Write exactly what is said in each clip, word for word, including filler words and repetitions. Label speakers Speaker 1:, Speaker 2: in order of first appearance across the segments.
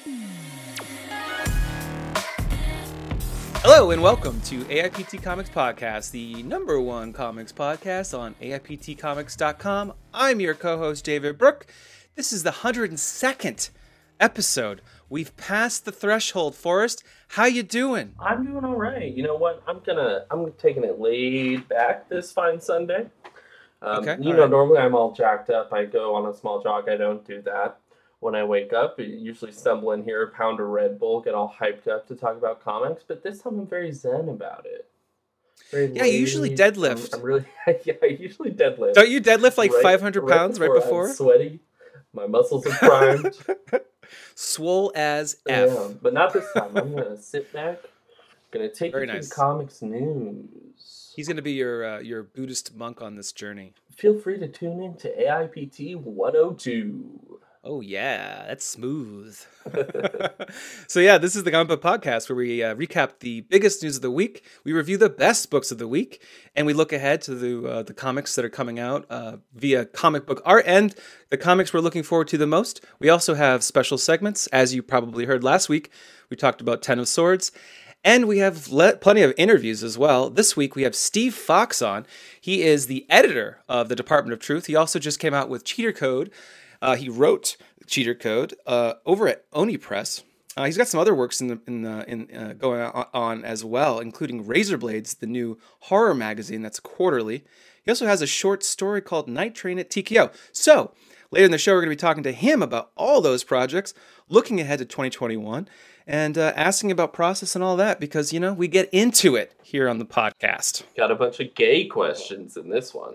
Speaker 1: Hello and welcome to A I P T Comics Podcast, the number one comics podcast on A I P T comics dot com. I'm your co-host, David Brooke. This is the one hundred second episode. We've passed the threshold, Forrest. How you doing?
Speaker 2: I'm doing all right. You know what? I'm gonna I'm taking it laid back this fine Sunday. Um,
Speaker 1: okay.
Speaker 2: You know, right. Normally I'm all jacked up. I go on a small jog. I don't do that. When I wake up, I usually stumble in here, pound a Red Bull, get all hyped up to talk about comics. But this time I'm very zen about it. Very
Speaker 1: yeah, you usually deadlift.
Speaker 2: I'm, I'm really yeah. I usually deadlift.
Speaker 1: Don't you deadlift like
Speaker 2: right,
Speaker 1: five hundred pounds right before?
Speaker 2: I'm sweaty. My muscles are primed.
Speaker 1: Swole as F.
Speaker 2: Yeah, but not this time. I'm gonna sit back. Gonna take
Speaker 1: Very
Speaker 2: you
Speaker 1: nice.
Speaker 2: to comics news.
Speaker 1: He's gonna be your uh, your Buddhist monk on this journey.
Speaker 2: Feel free to tune in to A I P T one oh two.
Speaker 1: Oh yeah, that's smooth. So yeah, this is the Comic Book Podcast where we uh, recap the biggest news of the week. We review the best books of the week, and we look ahead to the uh, the comics that are coming out uh, via comic book art and the comics we're looking forward to the most. We also have special segments, as you probably heard last week. We talked about Ten of Swords. And we have le- plenty of interviews as well. This week we have Steve Fox on. He is the editor of the Department of Truth. He also just came out with Cheater Code. Uh, he wrote Cheater Code uh, over at Oni Press. Uh, he's got some other works in the in the, in uh, going on, on as well, including Razor Blades, the new horror magazine that's quarterly. He also has a short story called Night Train at T K O. So later in the show, we're going to be talking to him about all those projects, looking ahead to twenty twenty-one, and uh, asking about process and all that, because, you know, we get into it here on the podcast.
Speaker 2: Got a bunch of gay questions in this one.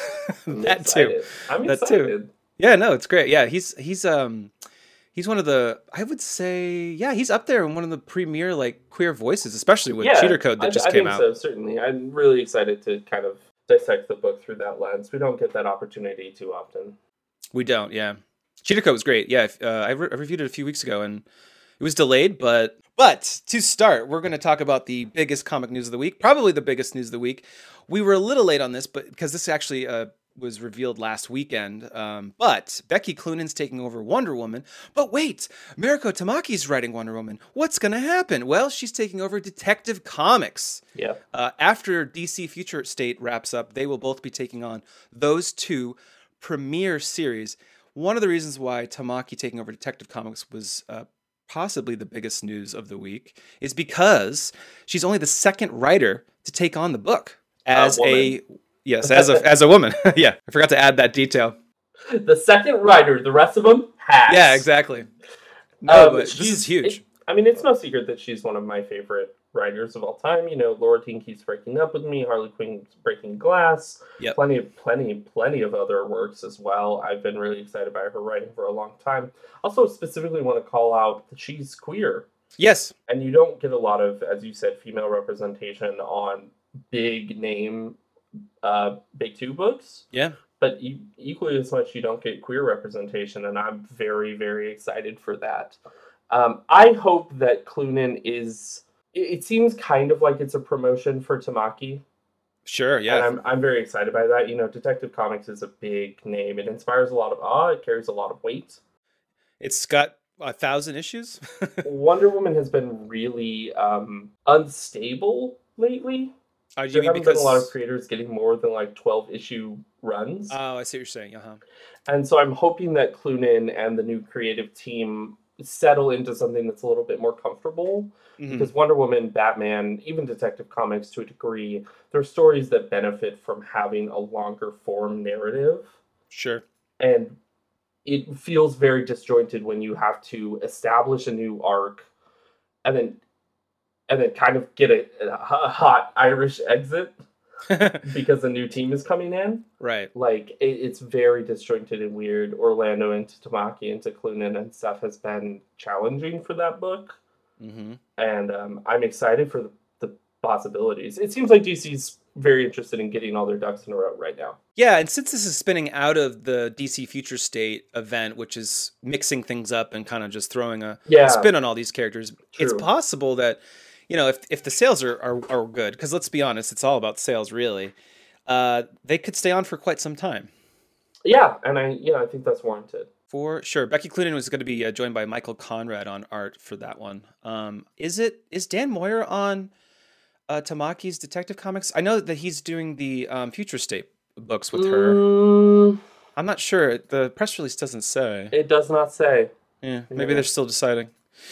Speaker 1: that
Speaker 2: excited.
Speaker 1: too.
Speaker 2: I'm
Speaker 1: that
Speaker 2: excited.
Speaker 1: Too. Yeah, no, it's great. Yeah, he's he's um he's one of the I would say yeah he's up there in one of the premier like queer voices, especially with
Speaker 2: yeah,
Speaker 1: Cheater Code that
Speaker 2: I,
Speaker 1: just
Speaker 2: I
Speaker 1: came
Speaker 2: think
Speaker 1: out.
Speaker 2: So certainly, I'm really excited to kind of dissect the book through that lens. We don't get that opportunity too often.
Speaker 1: We don't. Yeah, Cheater Code was great. Yeah, uh, I, re- I reviewed it a few weeks ago and it was delayed, but but to start, we're going to talk about the biggest comic news of the week, probably the biggest news of the week. We were a little late on this, but because this actually uh, was revealed last weekend. Um, but Becky Cloonan's taking over Wonder Woman. But wait, Mariko Tamaki's writing Wonder Woman. What's going to happen? Well, she's taking over Detective Comics.
Speaker 2: Yeah.
Speaker 1: Uh, after D C Future State wraps up, they will both be taking on those two premiere series. One of the reasons why Tamaki taking over Detective Comics was uh, possibly the biggest news of the week is because she's only the second writer to take on the book as a, a yes, as a as a woman. Yeah, I forgot to add that detail.
Speaker 2: The second writer, the rest of them has.
Speaker 1: Yeah, exactly. No,
Speaker 2: um,
Speaker 1: but this is huge.
Speaker 2: It, I mean, it's no secret that she's one of my favorite writers of all time. You know, Laura Dean keeps breaking up with me. Harley Quinn's Breaking Glass.
Speaker 1: Yep.
Speaker 2: Plenty of plenty, plenty of other works as well. I've been really excited by her writing for a long time. Also, specifically want to call out that she's queer.
Speaker 1: Yes.
Speaker 2: And you don't get a lot of, as you said, female representation on big name, uh, big two books.
Speaker 1: Yeah.
Speaker 2: But you, equally as much, you don't get queer representation, and I'm very, very excited for that. Um, I hope that Cloonan is... It seems kind of like it's a promotion for Tamaki.
Speaker 1: Sure, yeah.
Speaker 2: And I'm I'm very excited by that. You know, Detective Comics is a big name. It inspires a lot of awe. It carries a lot of weight.
Speaker 1: It's got a thousand issues.
Speaker 2: Wonder Woman has been really um, unstable lately.
Speaker 1: Oh, you
Speaker 2: there
Speaker 1: mean
Speaker 2: haven't
Speaker 1: because
Speaker 2: been a lot of creators getting more than like twelve issue runs.
Speaker 1: Oh, I see what you're saying. Uh-huh.
Speaker 2: And so I'm hoping that Cloonan and the new creative team settle into something that's a little bit more comfortable. Mm-hmm. Because Wonder Woman, Batman, even Detective Comics to a degree, there are stories that benefit from having a longer form narrative.
Speaker 1: Sure.
Speaker 2: And it feels very disjointed when you have to establish a new arc and then and then kind of get a, a hot Irish exit because a new team is coming in.
Speaker 1: Right.
Speaker 2: Like, it, it's very disjointed and weird. Orlando into Tamaki into Cloonan and stuff has been challenging for that book.
Speaker 1: Mm-hmm.
Speaker 2: And um, I'm excited for the, the possibilities. It seems like D C's very interested in getting all their ducks in a row right now.
Speaker 1: Yeah, and since this is spinning out of the D C Future State event, which is mixing things up and kind of just throwing a
Speaker 2: yeah.
Speaker 1: spin on all these characters,
Speaker 2: True.
Speaker 1: It's possible that, you know, if if the sales are, are, are good, because let's be honest, it's all about sales, really, uh, they could stay on for quite some time.
Speaker 2: Yeah, and I, you know, I think that's warranted.
Speaker 1: For sure. Becky Cloonan was going to be uh, joined by Michael Conrad on art for that one. Um, is it is Dan Moyer on uh, Tamaki's Detective Comics? I know that he's doing the um, Future State books with her.
Speaker 2: Mm,
Speaker 1: I'm not sure. The press release doesn't say.
Speaker 2: It does not say.
Speaker 1: Yeah, maybe
Speaker 2: Yeah.
Speaker 1: they're still deciding.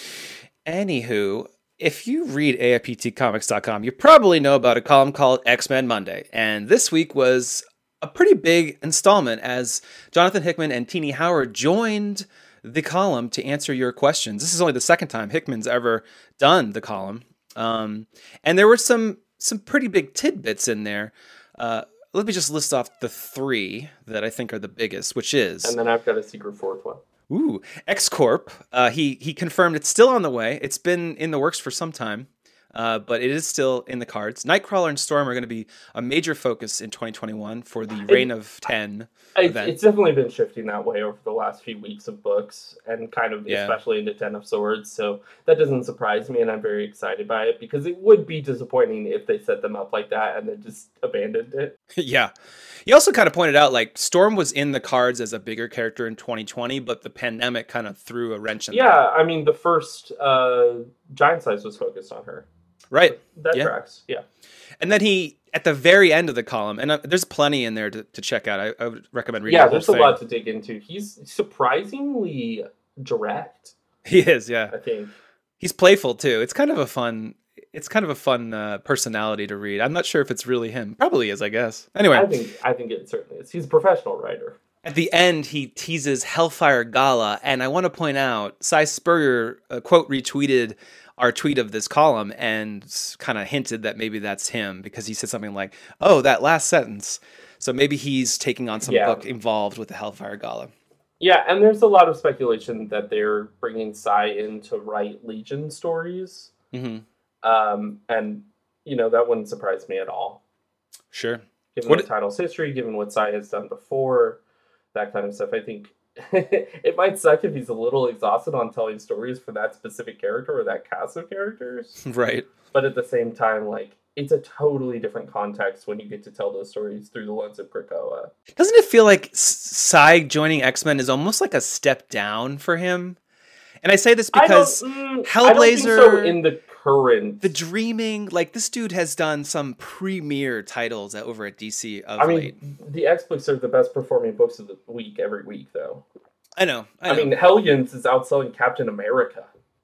Speaker 1: Anywho, if you read A I P T comics dot com, you probably know about a column called X-Men Monday. And this week was a pretty big installment as Jonathan Hickman and Teenie Howard joined the column to answer your questions. This is only the second time Hickman's ever done the column. Um, and there were some some pretty big tidbits in there. Uh, let me just list off the three that I think are the biggest, which is...
Speaker 2: And then I've got a secret fourth one.
Speaker 1: Ooh, X-Corp. Uh, he, he confirmed it's still on the way. It's been in the works for some time. Uh, but it is still in the cards. Nightcrawler and Storm are going to be a major focus in twenty twenty-one for the Reign of ten
Speaker 2: It,
Speaker 1: event.
Speaker 2: it's definitely been shifting that way over the last few weeks of books, and kind of
Speaker 1: Yeah.
Speaker 2: especially into Ten of Swords. So that doesn't surprise me, and I'm very excited by it, because it would be disappointing if they set them up like that and then just abandoned it.
Speaker 1: Yeah. You also kind of pointed out, like, Storm was in the cards as a bigger character in twenty twenty, but the pandemic kind of threw a wrench in
Speaker 2: Yeah,
Speaker 1: that.
Speaker 2: I mean, the first uh, Giant Size was focused on her.
Speaker 1: Right.
Speaker 2: That
Speaker 1: Yeah.
Speaker 2: tracks, yeah.
Speaker 1: And then he, at the very end of the column, and uh, there's plenty in there to, to check out. I, I would recommend reading
Speaker 2: Yeah,
Speaker 1: the whole
Speaker 2: there's a
Speaker 1: thing.
Speaker 2: lot to dig into. He's surprisingly direct,
Speaker 1: He is, yeah.
Speaker 2: I think.
Speaker 1: He's playful too. It's kind of a fun. It's kind of a fun uh, personality to read. I'm not sure if it's really him. Probably is, I guess. Anyway,
Speaker 2: I think I think it certainly is. He's a professional writer.
Speaker 1: at the end, he teases Hellfire Gala, and I want to point out, Cy Spurrier uh, quote retweeted our tweet of this column and kind of hinted that maybe that's him because he said something like, "Oh, that last sentence." So maybe he's taking on some
Speaker 2: Yeah.
Speaker 1: book involved with the Hellfire Gala.
Speaker 2: Yeah, and there's a lot of speculation that they're bringing Cy in to write Legion stories.
Speaker 1: Mm-hmm.
Speaker 2: Um, and, you know, that wouldn't surprise me at all.
Speaker 1: Sure.
Speaker 2: Given
Speaker 1: What
Speaker 2: the title's history, given what Cy has done before, that kind of stuff. I think it might suck if he's a little exhausted on telling stories for that specific character or that cast of characters.
Speaker 1: Right.
Speaker 2: But at the same time, like, it's a totally different context when you get to tell those stories through the lens of Krakoa.
Speaker 1: Doesn't it feel like Cy joining X-Men is almost like a step down for him? And I say this because
Speaker 2: I don't, mm,
Speaker 1: Hellblazer,
Speaker 2: I don't think so in the current...
Speaker 1: The Dreaming, like this dude has done some premier titles over at D C of
Speaker 2: I mean,
Speaker 1: late.
Speaker 2: the X-Books are the best performing books of the week every week, though.
Speaker 1: I know. I,
Speaker 2: I,
Speaker 1: know.
Speaker 2: mean, Hellions is outselling Captain America.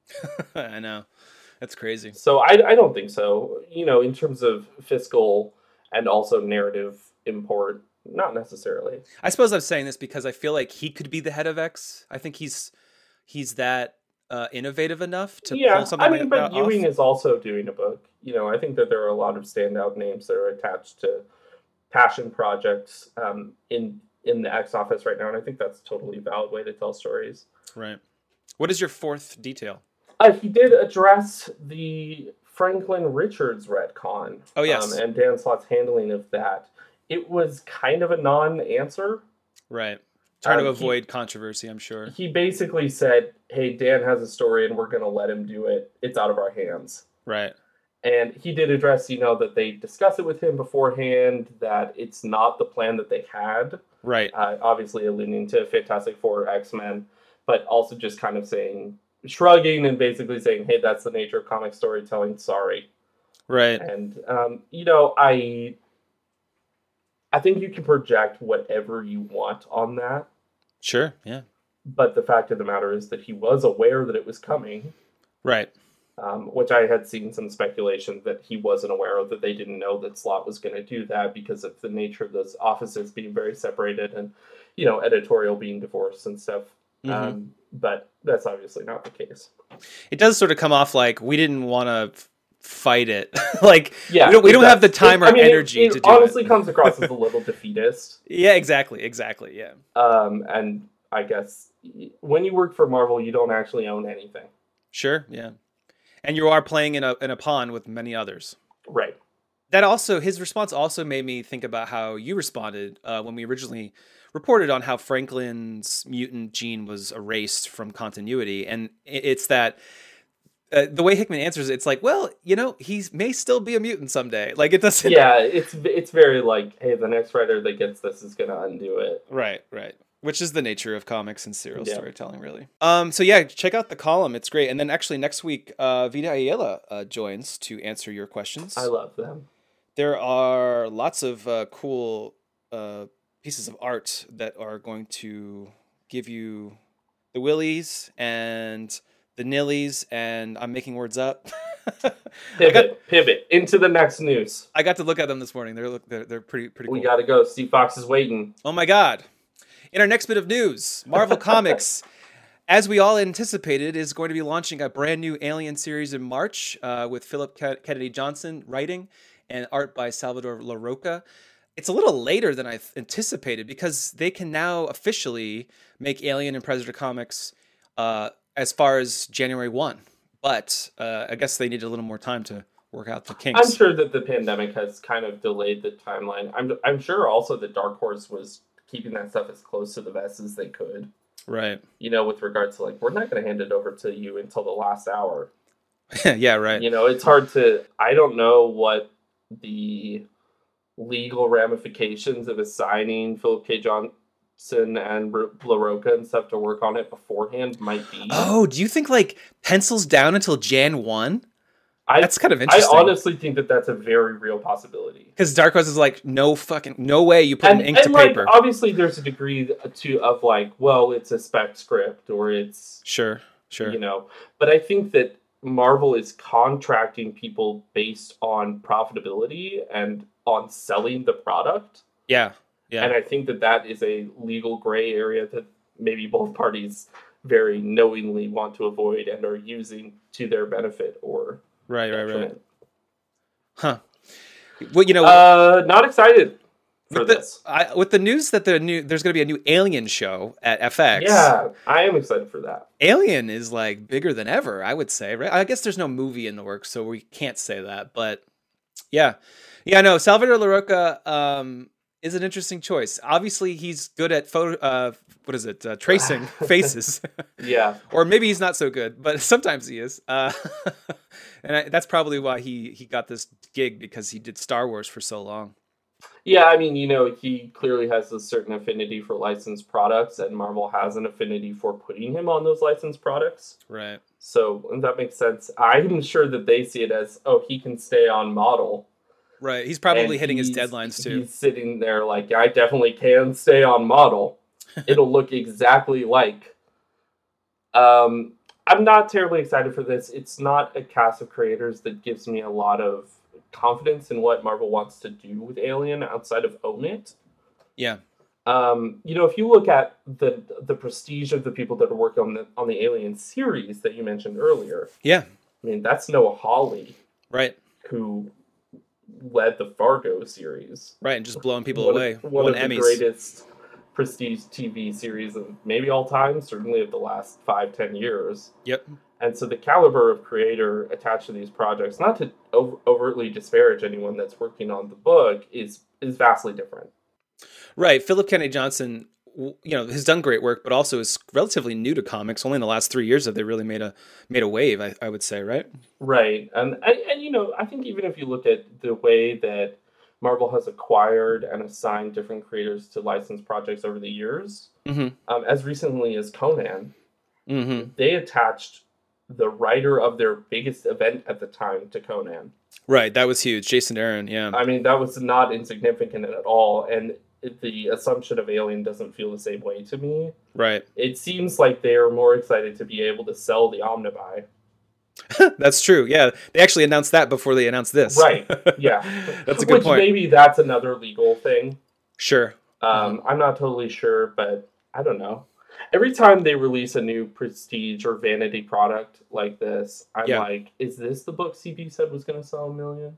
Speaker 1: I know. That's crazy.
Speaker 2: So I, I don't think so. You know, in terms of fiscal and also narrative import, not necessarily.
Speaker 1: I suppose I'm saying this because I feel like he could be the head of X. I think he's he's that uh, innovative enough to
Speaker 2: yeah,
Speaker 1: pull something
Speaker 2: I mean,
Speaker 1: like
Speaker 2: but
Speaker 1: that
Speaker 2: Ewing
Speaker 1: off.
Speaker 2: is also doing a book. You know, I think that there are a lot of standout names that are attached to passion projects um, in in the X office right now, and I think that's a totally valid way to tell stories.
Speaker 1: Right. What is your fourth detail?
Speaker 2: Uh, he did address the Franklin Richards retcon.
Speaker 1: Oh, yes.
Speaker 2: Um, and Dan Slott's handling of that. It was kind of a non-answer.
Speaker 1: Right. Trying to
Speaker 2: Um,
Speaker 1: avoid controversy, I'm sure.
Speaker 2: He basically said, hey, Dan has a story and we're going to let him do it. It's out of our hands.
Speaker 1: Right.
Speaker 2: And he did address, you know, that they discussed it with him beforehand, that it's not the plan that they had.
Speaker 1: Right.
Speaker 2: Uh, obviously alluding to Fantastic Four, X-Men, but also just kind of saying, shrugging and basically saying, hey, that's the nature of comic storytelling, sorry.
Speaker 1: Right.
Speaker 2: And, um, you know, I I think you can project whatever you want on that,
Speaker 1: Sure. Yeah.
Speaker 2: but the fact of the matter is that he was aware that it was coming,
Speaker 1: Right.
Speaker 2: um, which I had seen some speculation that he wasn't aware of, that they didn't know that Slott was going to do that because of the nature of those offices being very separated and, you know, editorial being divorced and stuff.
Speaker 1: Mhm.
Speaker 2: Um, but that's obviously not the case.
Speaker 1: It does sort of come off like we didn't want to f- fight it. Like
Speaker 2: Yeah,
Speaker 1: we don't, we
Speaker 2: it
Speaker 1: don't
Speaker 2: does.
Speaker 1: have the time
Speaker 2: It-
Speaker 1: or
Speaker 2: I mean, it-
Speaker 1: energy
Speaker 2: it
Speaker 1: to do
Speaker 2: honestly
Speaker 1: it.
Speaker 2: comes across as a little defeatist.
Speaker 1: Yeah, exactly, exactly. Yeah.
Speaker 2: Um, and I guess when you work for Marvel, you don't actually own anything.
Speaker 1: Sure. Yeah. And you are playing in a in a pond with many others.
Speaker 2: Right.
Speaker 1: That also, his response also made me think about how you responded uh, when we originally reported on how Franklin's mutant gene was erased from continuity. And it- it's that uh, the way Hickman answers it, it's like, well, you know, he may still be a mutant someday. Like it doesn't.
Speaker 2: Yeah, it's it's very like, hey, the next writer that gets this is going to undo it.
Speaker 1: Right, right. Which is the nature of comics and serial
Speaker 2: Yeah.
Speaker 1: storytelling, really. Um, so yeah, check out the column. It's great. And then actually next week, uh, Vida Ayala uh, joins to answer your questions.
Speaker 2: I love them.
Speaker 1: There are lots of uh, cool uh, pieces of art that are going to give you the willies and the nillies, and I'm making words up.
Speaker 2: Pivot,
Speaker 1: got,
Speaker 2: pivot into the next news.
Speaker 1: I got to look at them this morning. They're look, they're, they're pretty pretty cool.
Speaker 2: We got to go. Steve Fox is waiting.
Speaker 1: Oh my God. In our next bit of news, Marvel Comics, as we all anticipated, is going to be launching a brand new Alien series in March uh, with Philip Kennedy Johnson writing and art by Salvador Larroca. It's a little later than I anticipated because they can now officially make Alien and Predator comics uh, as far as January first. But uh, I guess they need a little more time to work out the kinks.
Speaker 2: I'm sure that the pandemic has kind of delayed the timeline. I'm I'm sure also that Dark Horse was keeping that stuff as close to the vest as they could.
Speaker 1: Right.
Speaker 2: You know, with regards to like, we're not going to hand it over to you until the last hour.
Speaker 1: Yeah, right.
Speaker 2: You know, it's hard to, I don't know what the legal ramifications of assigning Philip K. Johnson and LaRocca and stuff to work on it beforehand might be.
Speaker 1: Oh, do you think like pencils down until January first?
Speaker 2: I,
Speaker 1: that's kind of interesting.
Speaker 2: I honestly think that that's a very real possibility.
Speaker 1: Because Dark Horse is like, no fucking, no way you put
Speaker 2: and,
Speaker 1: an ink
Speaker 2: and
Speaker 1: to
Speaker 2: like,
Speaker 1: paper.
Speaker 2: Obviously, there's a degree to of like, well, it's a spec script or it's
Speaker 1: sure, sure,
Speaker 2: you know. But I think that Marvel is contracting people based on profitability and on selling the product.
Speaker 1: Yeah, yeah.
Speaker 2: And I think that that is a legal gray area that maybe both parties very knowingly want to avoid and are using to their benefit or.
Speaker 1: Right, right, right. Huh. Well, you know,
Speaker 2: uh, not excited for
Speaker 1: with the,
Speaker 2: this.
Speaker 1: I, with the news that the new there's going to be a new Alien show at F X.
Speaker 2: Yeah, I am excited for that.
Speaker 1: Alien is like bigger than ever, I would say. Right? I guess there's no movie in the works, so we can't say that. But yeah, yeah, no. Salvador Larroca um, is an interesting choice. Obviously, he's good at photo. Uh, what is it? Uh, tracing faces.
Speaker 2: Yeah.
Speaker 1: Or maybe he's not so good, but sometimes he is. Uh, and I, that's probably why he, he got this gig, because he did Star Wars for so long.
Speaker 2: Yeah, I mean, you know, he clearly has a certain affinity for licensed products, and Marvel has an affinity for putting him on those licensed products.
Speaker 1: Right.
Speaker 2: So that makes sense. I'm sure that they see it as, oh, he can stay on model.
Speaker 1: Right. He's probably
Speaker 2: and
Speaker 1: hitting
Speaker 2: he's,
Speaker 1: his deadlines, too.
Speaker 2: He's sitting there like, I definitely can stay on model. It'll look exactly like. Um, I'm not terribly excited for this. It's not a cast of creators that gives me a lot of confidence in what Marvel wants to do with Alien outside of own it.
Speaker 1: Yeah.
Speaker 2: Um, you know, if you look at the the prestige of the people that are working on the on the Alien series that you mentioned earlier.
Speaker 1: Yeah.
Speaker 2: I mean, that's Noah Hawley.
Speaker 1: Right.
Speaker 2: Who led the Fargo series.
Speaker 1: Right, and just blowing people
Speaker 2: one
Speaker 1: away.
Speaker 2: Of, one
Speaker 1: Won
Speaker 2: of
Speaker 1: Emmys.
Speaker 2: the greatest prestige T V series of maybe all time, certainly of the last five, ten years.
Speaker 1: Yep.
Speaker 2: And so the caliber of creator attached to these projects, not to over- overtly disparage anyone that's working on the book, is is vastly different.
Speaker 1: Right. Philip Kennedy Johnson, you know, has done great work, but also is relatively new to comics. Only in the last three years have they really made a made a wave, I, I would say, right?
Speaker 2: Right. And, and, and, you know, I think even if you look at the way that Marvel has acquired and assigned different creators to licensed projects over the years,
Speaker 1: mm-hmm.
Speaker 2: um, as recently as Conan,
Speaker 1: mm-hmm.
Speaker 2: they attached the writer of their biggest event at the time to Conan.
Speaker 1: Right, that was huge. Jason Aaron, yeah.
Speaker 2: I mean, that was not insignificant at all, and the assumption of Alien doesn't feel the same way to me.
Speaker 1: Right.
Speaker 2: It seems like they are more excited to be able to sell the Omnibuy.
Speaker 1: That's true, yeah. They actually announced that before they announced this.
Speaker 2: Right, yeah.
Speaker 1: That's a good
Speaker 2: Which
Speaker 1: point.
Speaker 2: Maybe that's another legal thing.
Speaker 1: Sure.
Speaker 2: Um,
Speaker 1: mm-hmm.
Speaker 2: I'm not totally sure, but I don't know. Every time they release a new prestige or vanity product like this, I'm yeah. like, is this the book C B said was going to sell a million?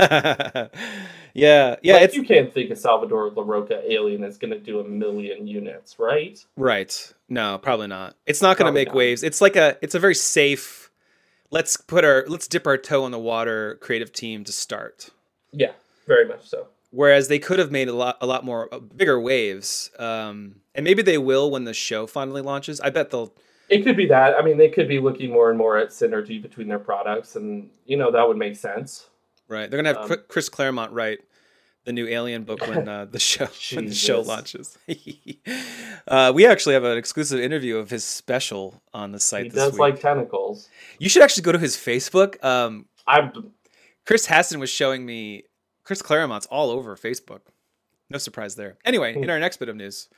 Speaker 1: yeah, yeah.
Speaker 2: Like,
Speaker 1: it's...
Speaker 2: You can't think of Salvador Larroca Alien is going to do a million units, right?
Speaker 1: Right. No, probably not. It's not going to make not. waves. It's like a, it's a very safe, let's put our, let's dip our toe in the water creative team to start.
Speaker 2: Yeah, very much so.
Speaker 1: Whereas they could have made a lot, a lot more uh, bigger waves, um, and maybe they will when the show finally launches. I bet they'll.
Speaker 2: It could be that. I mean, they could be looking more and more at synergy between their products, and you know that would make sense.
Speaker 1: Right, they're gonna have um, Chris Claremont write the new Alien book when uh, the show when the show
Speaker 2: Jesus.
Speaker 1: launches. uh, we actually have an exclusive interview of his special on the site
Speaker 2: He
Speaker 1: this
Speaker 2: does
Speaker 1: week.
Speaker 2: like tentacles.
Speaker 1: You should actually go to his Facebook. Um,
Speaker 2: I'm
Speaker 1: Chris Hassan was showing me Chris Claremont's all over Facebook. No surprise there. Anyway, in our next bit of news,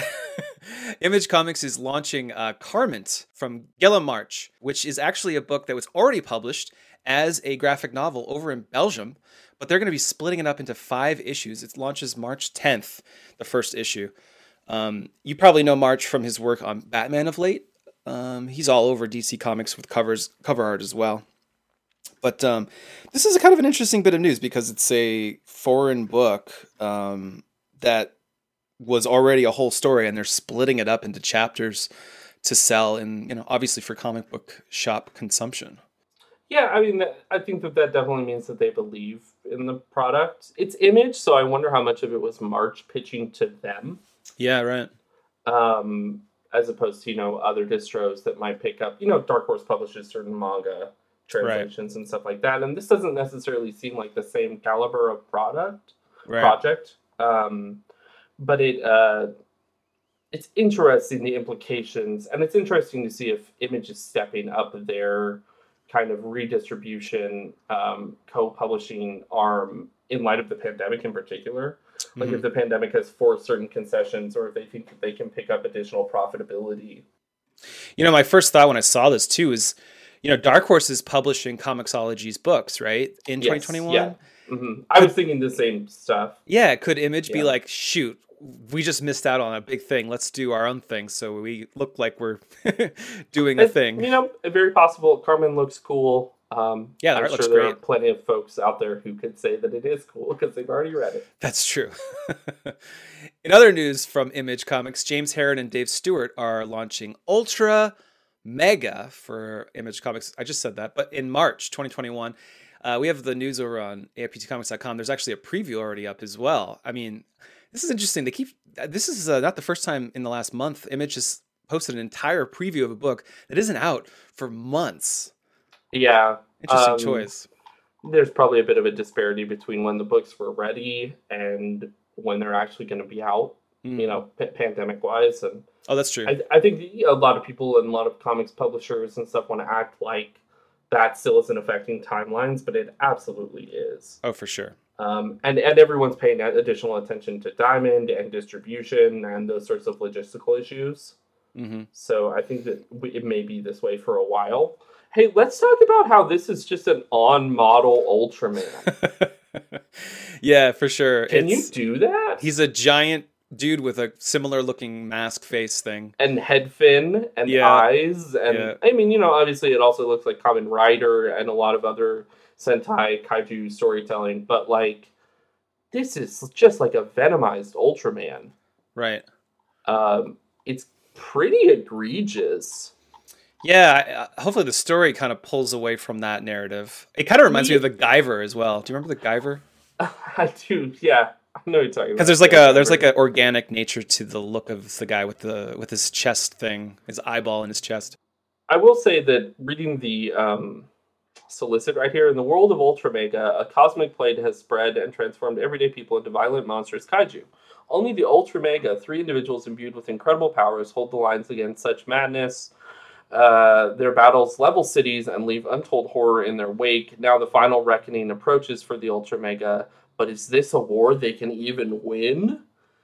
Speaker 1: Image Comics is launching uh, Carment from Yellow March, which is actually a book that was already published as a graphic novel over in Belgium, but they're going to be splitting it up into five issues. It launches March tenth, the first issue. Um, you probably know March from his work on Batman of late. Um, he's all over D C Comics with covers, cover art as well. But um, this is a kind of an interesting bit of news because it's a foreign book um, that was already a whole story, and they're splitting it up into chapters to sell, and you know, obviously for comic book shop consumption.
Speaker 2: Yeah, I mean, I think that that definitely means that they believe in the product. It's Image, so I wonder how much of it was March pitching to them.
Speaker 1: Yeah, right.
Speaker 2: Um, as opposed to, you know, other distros that might pick up, you know, Dark Horse publishes certain manga translations right. and stuff like that. And this doesn't necessarily seem like the same caliber of product,
Speaker 1: right.
Speaker 2: project. Um, but it uh, it's interesting, the implications, and it's interesting to see if Image is stepping up their kind of redistribution, um, co-publishing arm in light of the pandemic in particular. Like mm-hmm. if the pandemic has forced certain concessions, or if they think that they can pick up additional profitability.
Speaker 1: You know, my first thought when I saw this too is, you know, Dark Horse is publishing Comixology's books, right? In
Speaker 2: yes,
Speaker 1: twenty twenty-one?
Speaker 2: Yeah. Mm-hmm. I was thinking the same stuff.
Speaker 1: Yeah, could Image yeah. be like, shoot, we just missed out on a big thing. Let's do our own thing so we look like we're doing a
Speaker 2: it,
Speaker 1: thing.
Speaker 2: You know, very possible. Carmen looks cool. Um,
Speaker 1: yeah, the
Speaker 2: I'm
Speaker 1: art
Speaker 2: sure
Speaker 1: looks
Speaker 2: there
Speaker 1: great.
Speaker 2: are plenty of folks out there who could say that it is cool because they've already read it.
Speaker 1: That's true. In other news from Image Comics, James Herron and Dave Stewart are launching Ultra Mega for Image Comics. I just said that, but in March twenty twenty-one, uh, we have the news over on A F P T comics dot com. There's actually a preview already up as well. I mean, this is interesting. They keep this is uh, not the first time in the last month Image has posted an entire preview of a book that isn't out for months.
Speaker 2: Yeah,
Speaker 1: interesting
Speaker 2: um,
Speaker 1: choice.
Speaker 2: There's probably a bit of a disparity between when the books were ready and when they're actually going to be out. Mm. You know, p- pandemic wise, and
Speaker 1: oh, that's true.
Speaker 2: I, I think a lot of people and a lot of comics publishers and stuff want to act like that still isn't affecting timelines, but it absolutely is.
Speaker 1: Oh, for sure.
Speaker 2: Um, and, and everyone's paying additional attention to Diamond and distribution and those sorts of logistical issues.
Speaker 1: Mm-hmm.
Speaker 2: So I think that we, it may be this way for a while. Hey, let's talk about how this is just an on-model Ultraman.
Speaker 1: Yeah, for sure.
Speaker 2: Can
Speaker 1: it's,
Speaker 2: you do that?
Speaker 1: He's a giant dude with a similar-looking mask face thing.
Speaker 2: And head fin and
Speaker 1: yeah.
Speaker 2: eyes. And
Speaker 1: yeah.
Speaker 2: I mean, you know, obviously it also looks like Kamen Rider and a lot of other Sentai kaiju storytelling. But, like, this is just like a Venomized Ultraman.
Speaker 1: Right.
Speaker 2: Um, it's pretty egregious.
Speaker 1: Yeah, hopefully the story kind of pulls away from that narrative. It kind of reminds me of the Guyver as well. Do you remember the Guyver?
Speaker 2: I do, yeah. I know what you're talking about.
Speaker 1: Because there's like a there's like an organic nature to the look of the guy with the with his chest thing, his eyeball in his chest.
Speaker 2: I will say that reading the um, solicit right here, in the world of Ultramega, a cosmic plague has spread and transformed everyday people into violent, monstrous kaiju. Only the Ultramega, three individuals imbued with incredible powers, hold the lines against such madness. Uh, their battles level cities and leave untold horror in their wake. Now the final reckoning approaches for the Ultramega, but is this a war they can even win?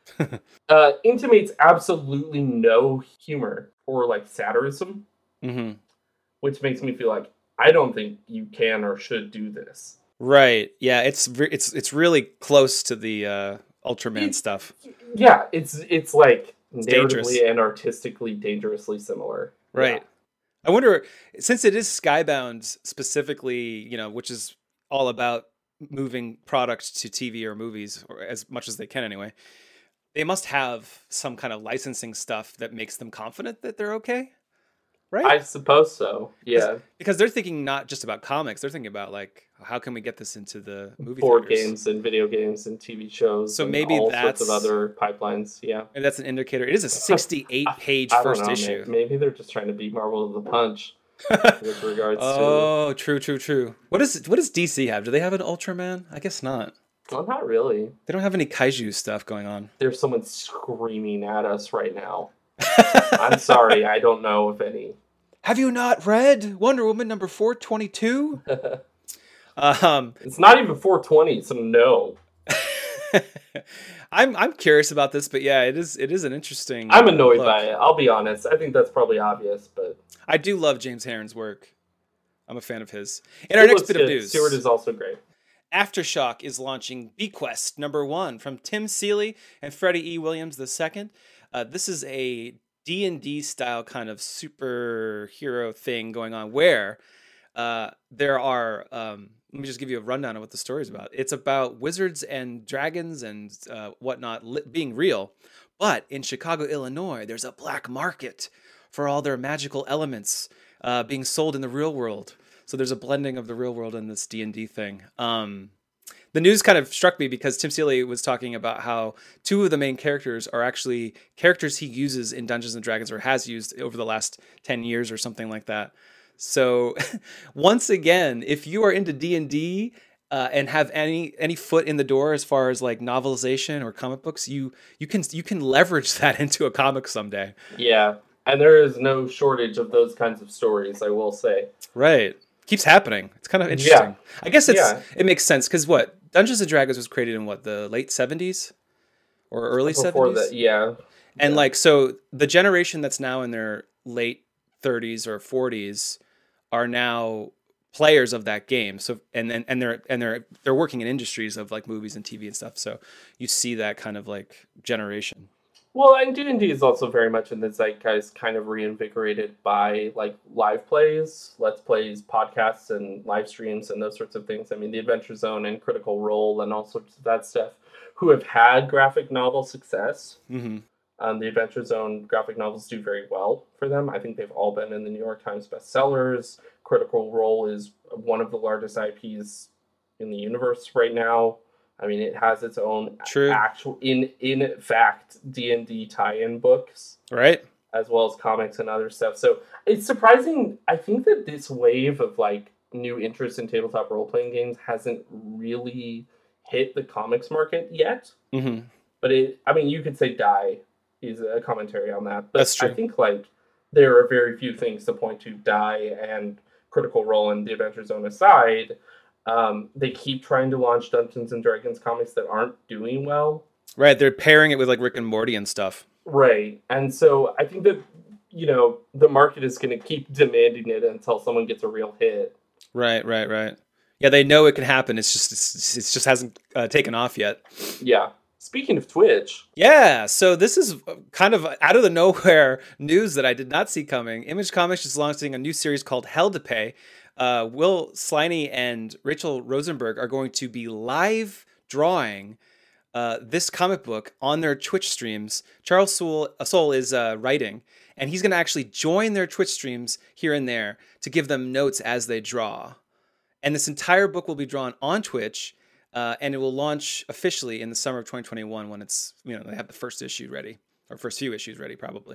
Speaker 2: uh, intimates absolutely no humor or like satirism,
Speaker 1: mm-hmm.
Speaker 2: which makes me feel like I don't think you can or should do this.
Speaker 1: Right? Yeah, it's re- it's it's really close to the uh, Ultraman
Speaker 2: it's,
Speaker 1: stuff.
Speaker 2: Yeah, it's it's like
Speaker 1: it's
Speaker 2: narratively
Speaker 1: dangerous.
Speaker 2: and artistically dangerously similar.
Speaker 1: Right.
Speaker 2: Yeah.
Speaker 1: I wonder, since it is Skybound specifically, you know, which is all about moving product to T V or movies, or as much as they can anyway, they must have some kind of licensing stuff that makes them confident that they're okay, right?
Speaker 2: I suppose so, yeah.
Speaker 1: Because they're thinking not just about comics, they're thinking about, like, how can we get this into the movie
Speaker 2: Board
Speaker 1: theaters?
Speaker 2: games and video games and T V shows.
Speaker 1: So
Speaker 2: and
Speaker 1: maybe
Speaker 2: all
Speaker 1: that's
Speaker 2: sorts of other pipelines, yeah.
Speaker 1: And that's an indicator. It is a sixty-eight page
Speaker 2: I, I
Speaker 1: first
Speaker 2: know,
Speaker 1: issue.
Speaker 2: Maybe, maybe they're just trying to beat Marvel to the punch with regards
Speaker 1: oh, to... Oh, true, true, true. What does what does D C have? Do they have an Ultraman? I guess not.
Speaker 2: Well, not really.
Speaker 1: They don't have any kaiju stuff going on.
Speaker 2: There's someone screaming at us right now. I'm sorry, I don't know if any.
Speaker 1: Have you not read Wonder Woman number four twenty-two? um,
Speaker 2: it's not even four twenty, so no.
Speaker 1: I'm I'm curious about this, but yeah, it is it is an interesting.
Speaker 2: I'm annoyed
Speaker 1: look.
Speaker 2: by it. I'll be honest. I think that's probably obvious, but
Speaker 1: I do love James Herron's work. I'm a fan of his. In our next bit
Speaker 2: good.
Speaker 1: of news,
Speaker 2: Stewart is also great.
Speaker 1: Aftershock is launching Bequest number one from Tim Seeley and Freddie E. Williams the second. Uh, this is a D and D style kind of superhero thing going on where uh, there are. Um, let me just give you a rundown of what the story is about. It's about wizards and dragons and uh, whatnot li- being real, but in Chicago, Illinois, there's a black market for all their magical elements uh, being sold in the real world. So there's a blending of the real world and this D and D thing. Um, the news kind of struck me because Tim Seeley was talking about how two of the main characters are actually characters he uses in Dungeons and Dragons or has used over the last ten years or something like that. So once again, if you are into D and D uh, and have any any foot in the door as far as like novelization or comic books, you you can you can leverage that into a comic someday.
Speaker 2: Yeah, and there is no shortage of those kinds of stories, I will say.
Speaker 1: Right. Keeps happening. It's kind of interesting.
Speaker 2: Yeah.
Speaker 1: I guess it's
Speaker 2: yeah.
Speaker 1: it makes sense because what Dungeons and Dragons was created in what the late seventies or early
Speaker 2: Before
Speaker 1: seventies.
Speaker 2: that, yeah.
Speaker 1: And
Speaker 2: yeah.
Speaker 1: like so, the generation that's now in their late thirties or forties are now players of that game. So and and, and they're and they're they're working in industries of like movies and T V and stuff. So you see that kind of like generation.
Speaker 2: Well, and D and D is also very much in the zeitgeist, kind of reinvigorated by like live plays, let's plays, podcasts, and live streams, and those sorts of things. I mean, the Adventure Zone and Critical Role and all sorts of that stuff, who have had graphic novel success.
Speaker 1: Mm-hmm.
Speaker 2: Um, the Adventure Zone graphic novels do very well for them. I think they've all been in the New York Times bestsellers. Critical Role is one of the largest I Ps in the universe right now. I mean, it has its own
Speaker 1: True.
Speaker 2: actual, in in fact, D and D tie-in books.
Speaker 1: Right.
Speaker 2: As well as comics and other stuff. So it's surprising. I think that this wave of like new interest in tabletop role-playing games hasn't really hit the comics market yet.
Speaker 1: Mm-hmm.
Speaker 2: But it, I mean, you could say Die is a commentary on that. But
Speaker 1: That's true.
Speaker 2: I think like there are very few things to point to Die and Critical Role and the Adventure Zone aside. Um, they keep trying to launch Dungeons and Dragons comics that aren't doing well.
Speaker 1: Right, they're pairing it with like Rick and Morty and stuff.
Speaker 2: Right, and so I think that, you know, the market is going to keep demanding it until someone gets a real hit.
Speaker 1: Right, right, right. Yeah, they know it can happen. It's just it's, it's just hasn't uh, taken off yet.
Speaker 2: Yeah. Speaking of Twitch.
Speaker 1: Yeah, so this is kind of out of the nowhere news that I did not see coming. Image Comics is launching a new series called Hell to Pay. Uh, Will Sliney and Rachel Rosenberg are going to be live drawing uh, this comic book on their Twitch streams. Charles Soule, uh, Soule is uh, writing, and he's going to actually join their Twitch streams here and there to give them notes as they draw. And this entire book will be drawn on Twitch, uh, and it will launch officially in the summer of twenty twenty-one when it's, you know, they have the first issue ready, or first few issues ready, probably.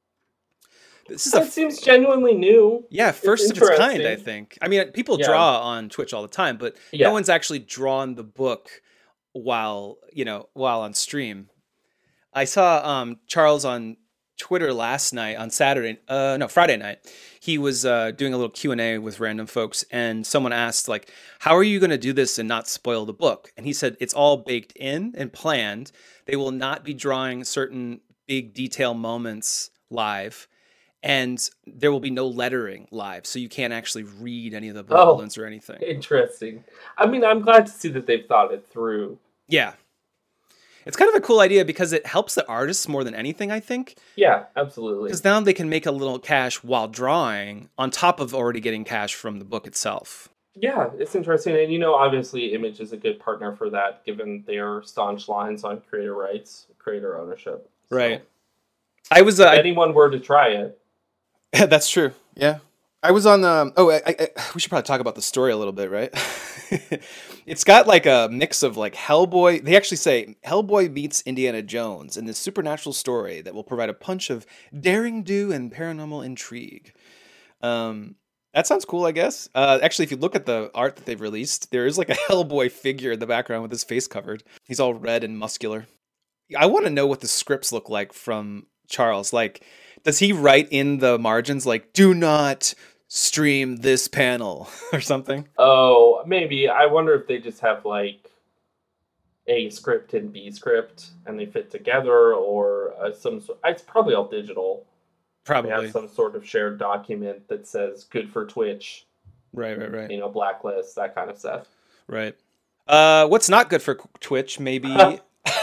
Speaker 1: This is
Speaker 2: that
Speaker 1: a,
Speaker 2: seems genuinely new.
Speaker 1: Yeah, first of its kind, I think. I mean, people
Speaker 2: yeah.
Speaker 1: draw on Twitch all the time, but
Speaker 2: yeah.
Speaker 1: no one's actually drawn the book while, you know, while on stream. I saw um, Charles on Twitter last night, on Saturday, uh, no, Friday night. He was uh, doing a little Q and A with random folks, and someone asked, like, how are you going to do this and not spoil the book? And he said, it's all baked in and planned. They will not be drawing certain big detail moments live. And there will be no lettering live, so you can't actually read any of the bullet points oh, or anything.
Speaker 2: Interesting. I mean, I'm glad to see that they've thought it through.
Speaker 1: Yeah. It's kind of a cool idea because it helps the artists more than anything, I think.
Speaker 2: Yeah, absolutely.
Speaker 1: Because now they can make a little cash while drawing on top of already getting cash from the book itself.
Speaker 2: Yeah, it's interesting. And, you know, obviously Image is a good partner for that, given their staunch lines on creator rights, creator ownership. So
Speaker 1: right. I was. Uh,
Speaker 2: if anyone were to try it.
Speaker 1: That's true. Yeah. I was on the... Oh, I, I, we should probably talk about the story a little bit, right? It's got like a mix of like Hellboy. They actually say Hellboy meets Indiana Jones in this supernatural story that will provide a punch of daring do and paranormal intrigue. Um, That sounds cool, I guess. Uh, actually, if you look at the art that they've released, there is like a Hellboy figure in the background with his face covered. He's all red and muscular. I want to know what the scripts look like from Charles. Like, does he write in the margins, like, do not stream this panel or something?
Speaker 2: Oh, maybe. I wonder if they just have, like, A script and B script, and they fit together, or uh, some... It's probably all digital.
Speaker 1: Probably.
Speaker 2: They have some sort of shared document that says good for Twitch.
Speaker 1: Right, right, right.
Speaker 2: You know, blacklist, that kind of stuff.
Speaker 1: Right. Uh, what's not good for Twitch, maybe... I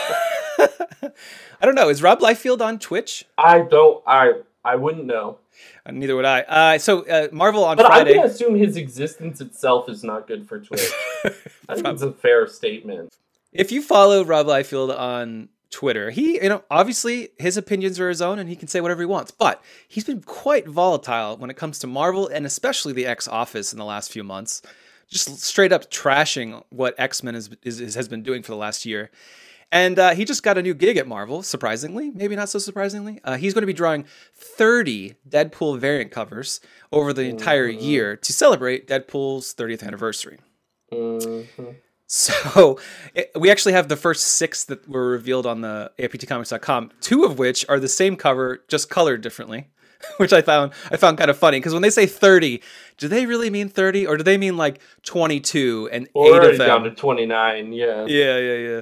Speaker 1: don't know. Is Rob Liefeld on Twitch?
Speaker 2: I don't... I I wouldn't know.
Speaker 1: Uh, neither would I. Uh, so, uh, Marvel on
Speaker 2: but
Speaker 1: Friday...
Speaker 2: But I would assume his existence itself is not good for Twitch. I think it's a fair statement.
Speaker 1: If you follow Rob Liefeld on Twitter, he, you know, obviously his opinions are his own and he can say whatever he wants, but he's been quite volatile when it comes to Marvel and especially the X Office in the last few months, just straight up trashing what X-Men is, is, has been doing for the last year. And uh, he just got a new gig at Marvel, surprisingly, maybe not so surprisingly. Uh, he's going to be drawing thirty Deadpool variant covers over the entire mm-hmm. year to celebrate Deadpool's thirtieth anniversary.
Speaker 2: Mm-hmm.
Speaker 1: So it, we actually have the first six that were revealed on the A P T comics dot com, two of which are the same cover, just colored differently, which I found I found kind of funny because when they say thirty, do they really mean thirty or do they mean like twenty-two and
Speaker 2: or
Speaker 1: eight of them?
Speaker 2: Down to twenty-nine, yeah.
Speaker 1: Yeah, yeah, yeah.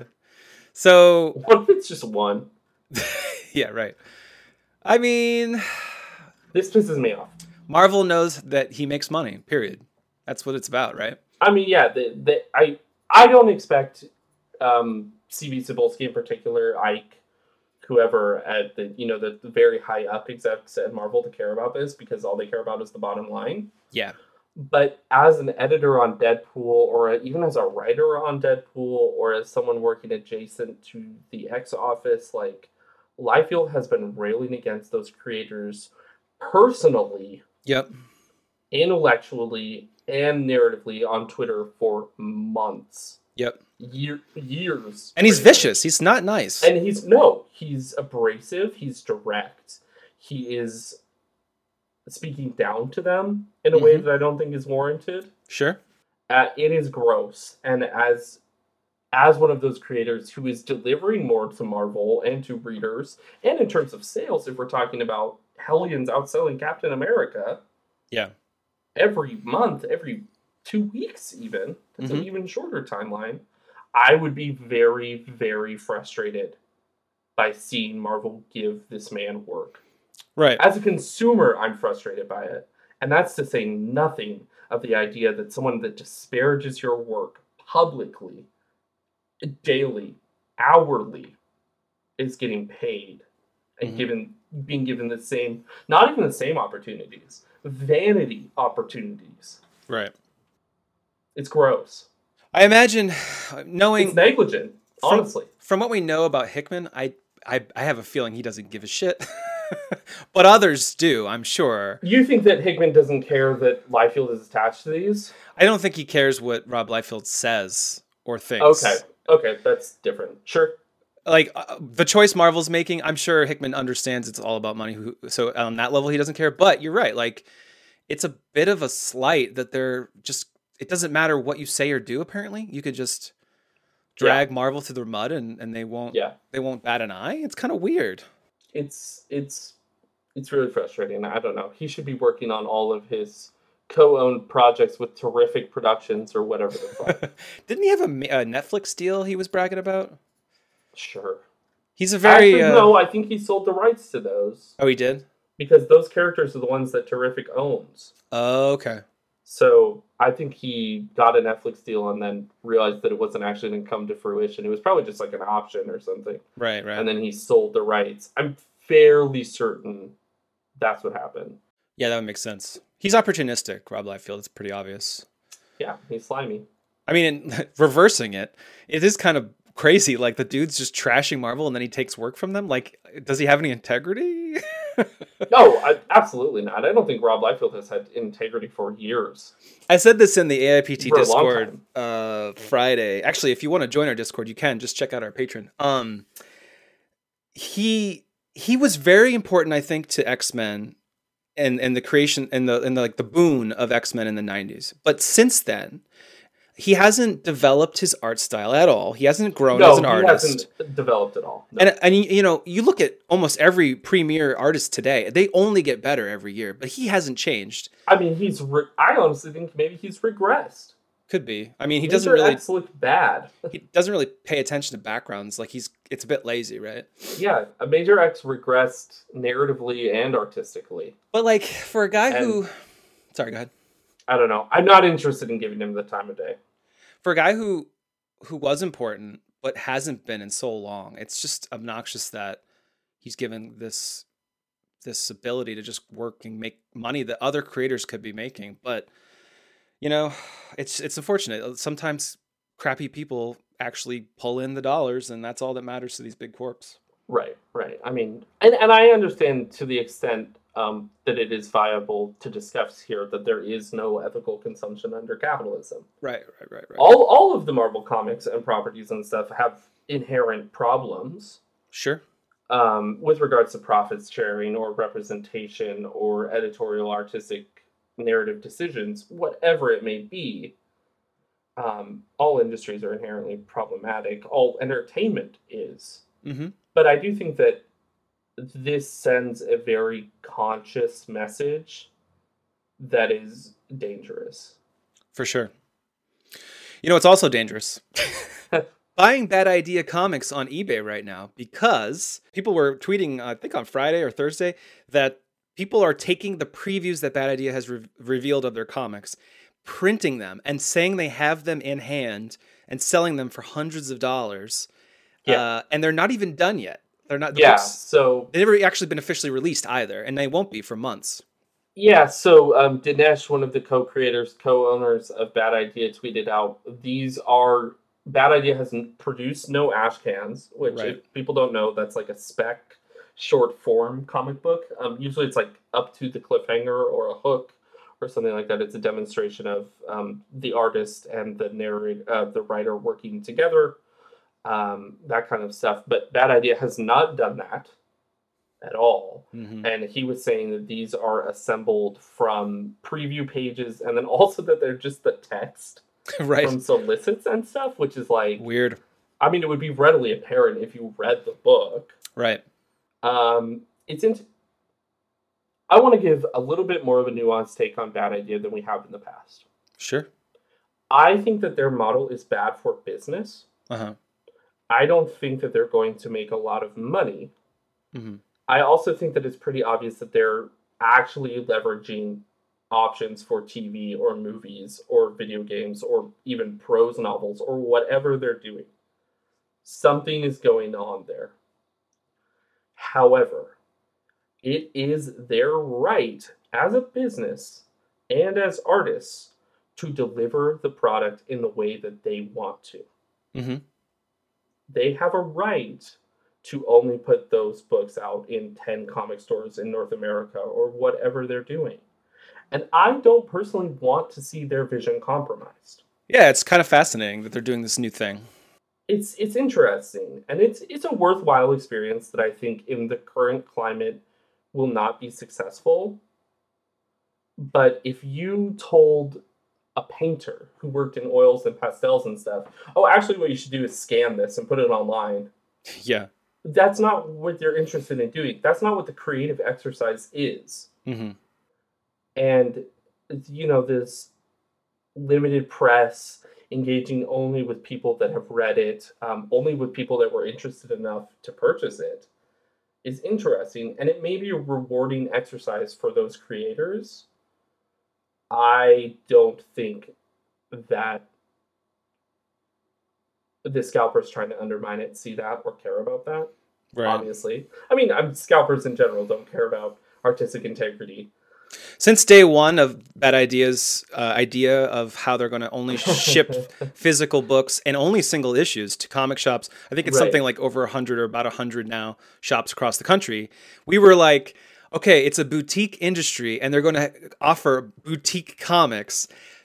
Speaker 1: So
Speaker 2: what if it's just one?
Speaker 1: Yeah, right. I mean,
Speaker 2: this pisses me off.
Speaker 1: Marvel knows that he makes money, period. That's what it's about, right?
Speaker 2: I mean, yeah, the, the, I I don't expect um, C B Cebulski in particular, Ike, whoever at the you know the, the very high up execs at Marvel to care about this because all they care about is the bottom line.
Speaker 1: Yeah.
Speaker 2: But as an editor on Deadpool, or even as a writer on Deadpool, or as someone working adjacent to the X Office, like Liefeld has been railing against those creators personally,
Speaker 1: yep,
Speaker 2: intellectually, and narratively on Twitter for months.
Speaker 1: Yep.
Speaker 2: Year, years.
Speaker 1: And he's vicious. He's not nice.
Speaker 2: And he's, no, he's abrasive. He's direct. He is speaking down to them in a mm-hmm. way that I don't think is warranted.
Speaker 1: Sure.
Speaker 2: Uh, it is gross. And as as one of those creators who is delivering more to Marvel and to readers, and in terms of sales, if we're talking about Hellions outselling Captain America.
Speaker 1: Yeah.
Speaker 2: Every month, every two weeks even, it's
Speaker 1: mm-hmm.
Speaker 2: an even shorter timeline, I would be very, very frustrated by seeing Marvel give this man work.
Speaker 1: Right.
Speaker 2: As a consumer, I'm frustrated by it. And that's to say nothing of the idea that someone that disparages your work publicly, daily, hourly, is getting paid and mm-hmm. given being given the same, not even the same opportunities, vanity opportunities.
Speaker 1: Right.
Speaker 2: It's gross.
Speaker 1: I imagine knowing...
Speaker 2: It's negligent,
Speaker 1: from,
Speaker 2: honestly.
Speaker 1: From what we know about Hickman, I, I, I have a feeling he doesn't give a shit. But others do, I'm sure.
Speaker 2: You think that Hickman doesn't care that Liefeld is attached to these?
Speaker 1: I don't think he cares what Rob Liefeld says or thinks.
Speaker 2: Okay, okay, that's different. Sure.
Speaker 1: Like, uh, the choice Marvel's making, I'm sure Hickman understands it's all about money, so on that level he doesn't care. But you're right, like, it's a bit of a slight that they're just... It doesn't matter what you say or do, apparently. You could just drag yeah. Marvel through the mud and, and they won't
Speaker 2: yeah.
Speaker 1: they won't bat an eye. It's kind of weird.
Speaker 2: It's it's it's really frustrating. I don't know. He should be working on all of his co-owned projects with Terrific Productions or whatever the fuck.
Speaker 1: Didn't he have a, a Netflix deal he was bragging about?
Speaker 2: Sure.
Speaker 1: He's a very...
Speaker 2: Actually,
Speaker 1: uh...
Speaker 2: no, I think he sold the rights to those.
Speaker 1: Oh, he did?
Speaker 2: Because those characters are the ones that Terrific owns.
Speaker 1: Oh, okay.
Speaker 2: So I think he got a Netflix deal and then realized that it wasn't actually going to come to fruition. It was probably just like an option or something.
Speaker 1: Right, right.
Speaker 2: And then he sold the rights. I'm fairly certain that's what happened.
Speaker 1: Yeah, that would make sense. He's opportunistic, Rob Liefeld. It's pretty obvious.
Speaker 2: Yeah, he's slimy.
Speaker 1: I mean, reversing it, it is kind of crazy. Like, the dude's just trashing Marvel and then he takes work from them. Like, does he have any integrity?
Speaker 2: No, I, absolutely not. I don't think Rob Liefeld has had integrity for years.
Speaker 1: I said this in the A I P T Discord uh, Friday. Actually, if you want to join our Discord, you can. Just check out our Patreon. Um, he he was very important, I think, to X-Men and and the creation and the and the, like the boon of X-Men in the nineties. But since then, he hasn't developed his art style at all. He hasn't grown
Speaker 2: no,
Speaker 1: as an
Speaker 2: he
Speaker 1: artist.
Speaker 2: hasn't developed at all. No.
Speaker 1: And and you know, you look at almost every premier artist today; they only get better every year. But he hasn't changed.
Speaker 2: I mean, he's. Re- I honestly think maybe he's regressed.
Speaker 1: Could be. I mean, he
Speaker 2: Major
Speaker 1: doesn't really
Speaker 2: X look bad.
Speaker 1: he doesn't really pay attention to backgrounds. Like he's it's a bit lazy, right?
Speaker 2: Yeah, a Major X regressed narratively and artistically.
Speaker 1: But like for a guy
Speaker 2: And-
Speaker 1: who, sorry, go ahead.
Speaker 2: I don't know. I'm not interested in giving him the time of day.
Speaker 1: For a guy who who was important but hasn't been in so long, it's just obnoxious that he's given this this ability to just work and make money that other creators could be making. But you know, it's it's unfortunate. Sometimes crappy people actually pull in the dollars, and that's all that matters to these big corps.
Speaker 2: Right, right. I mean, and, and I understand to the extent um, that it is viable to discuss here that there is no ethical consumption under capitalism.
Speaker 1: Right, right, right, right.
Speaker 2: All all of the Marvel comics and properties and stuff have inherent problems.
Speaker 1: Sure.
Speaker 2: Um, with regards to profits sharing or representation or editorial artistic narrative decisions, whatever it may be. Um, all industries are inherently problematic. All entertainment is.
Speaker 1: Mm-hmm.
Speaker 2: But I do think that this sends a very conscious message that is dangerous.
Speaker 1: For sure. You know, it's also dangerous. Buying Bad Idea comics on eBay right now, because people were tweeting, I think on Friday or Thursday, that people are taking the previews that Bad Idea has re- revealed of their comics, printing them and saying they have them in hand and selling them for hundreds of dollars.
Speaker 2: Yeah.
Speaker 1: Uh, and they're not even done yet. They're not. The
Speaker 2: yeah.
Speaker 1: books,
Speaker 2: So
Speaker 1: they've never actually been officially released either, and they won't be for months.
Speaker 2: yeah. So um, Dinesh, one of the co-creators, co-owners of Bad Idea, tweeted out, "These are Bad Idea has produced no ash cans," which
Speaker 1: Right.
Speaker 2: if people don't know, that's like a spec short form comic book. Um, usually it's like up to the cliffhanger or a hook or something like that. It's a demonstration of um, the artist and the narrator, uh, the writer working together. Um, that kind of stuff. But Bad Idea has not done that at all.
Speaker 1: Mm-hmm.
Speaker 2: And he was saying that these are assembled from preview pages and then also that they're just the text
Speaker 1: Right.
Speaker 2: from solicits and stuff, which is like,
Speaker 1: Weird.
Speaker 2: I mean, it would be readily apparent if you read the book.
Speaker 1: Right.
Speaker 2: Um, it's in. I want to give a little bit more of a nuanced take on Bad Idea than we have in the past.
Speaker 1: Sure.
Speaker 2: I think that their model is bad for business.
Speaker 1: Uh-huh.
Speaker 2: I don't think that they're going to make a lot of money.
Speaker 1: Mm-hmm.
Speaker 2: I also think that it's pretty obvious that they're actually leveraging options for T V or movies or video games or even prose novels or whatever they're doing. Something is going on there. However, it is their right as a business and as artists to deliver the product in the way that they want to.
Speaker 1: Mm-hmm.
Speaker 2: They have a right to only put those books out in ten comic stores in North America or whatever they're doing. And I don't personally want to see their vision compromised.
Speaker 1: Yeah, it's kind of fascinating that they're doing this new thing.
Speaker 2: It's it's interesting, and it's it's a worthwhile experience that I think in the current climate will not be successful. But if you told a painter who worked in oils and pastels and stuff, oh, actually what you should do is scan this and put it online.
Speaker 1: Yeah.
Speaker 2: That's not what they're interested in doing. That's not what the creative exercise is.
Speaker 1: Mm-hmm.
Speaker 2: And, you know, this limited press engaging only with people that have read it, um, only with people that were interested enough to purchase it, is interesting. And it may be a rewarding exercise for those creators. I don't think that the scalpers trying to undermine it see that or care about that.
Speaker 1: Right.
Speaker 2: Obviously. I mean, I'm, scalpers in general don't care about artistic integrity.
Speaker 1: Since day one of Bad Idea's uh, idea of how they're going to only ship physical books and only single issues to comic shops, I think it's
Speaker 2: Right.
Speaker 1: something like over one hundred or about one hundred now shops across the country. We were like, okay, it's a boutique industry and they're going to offer boutique comics.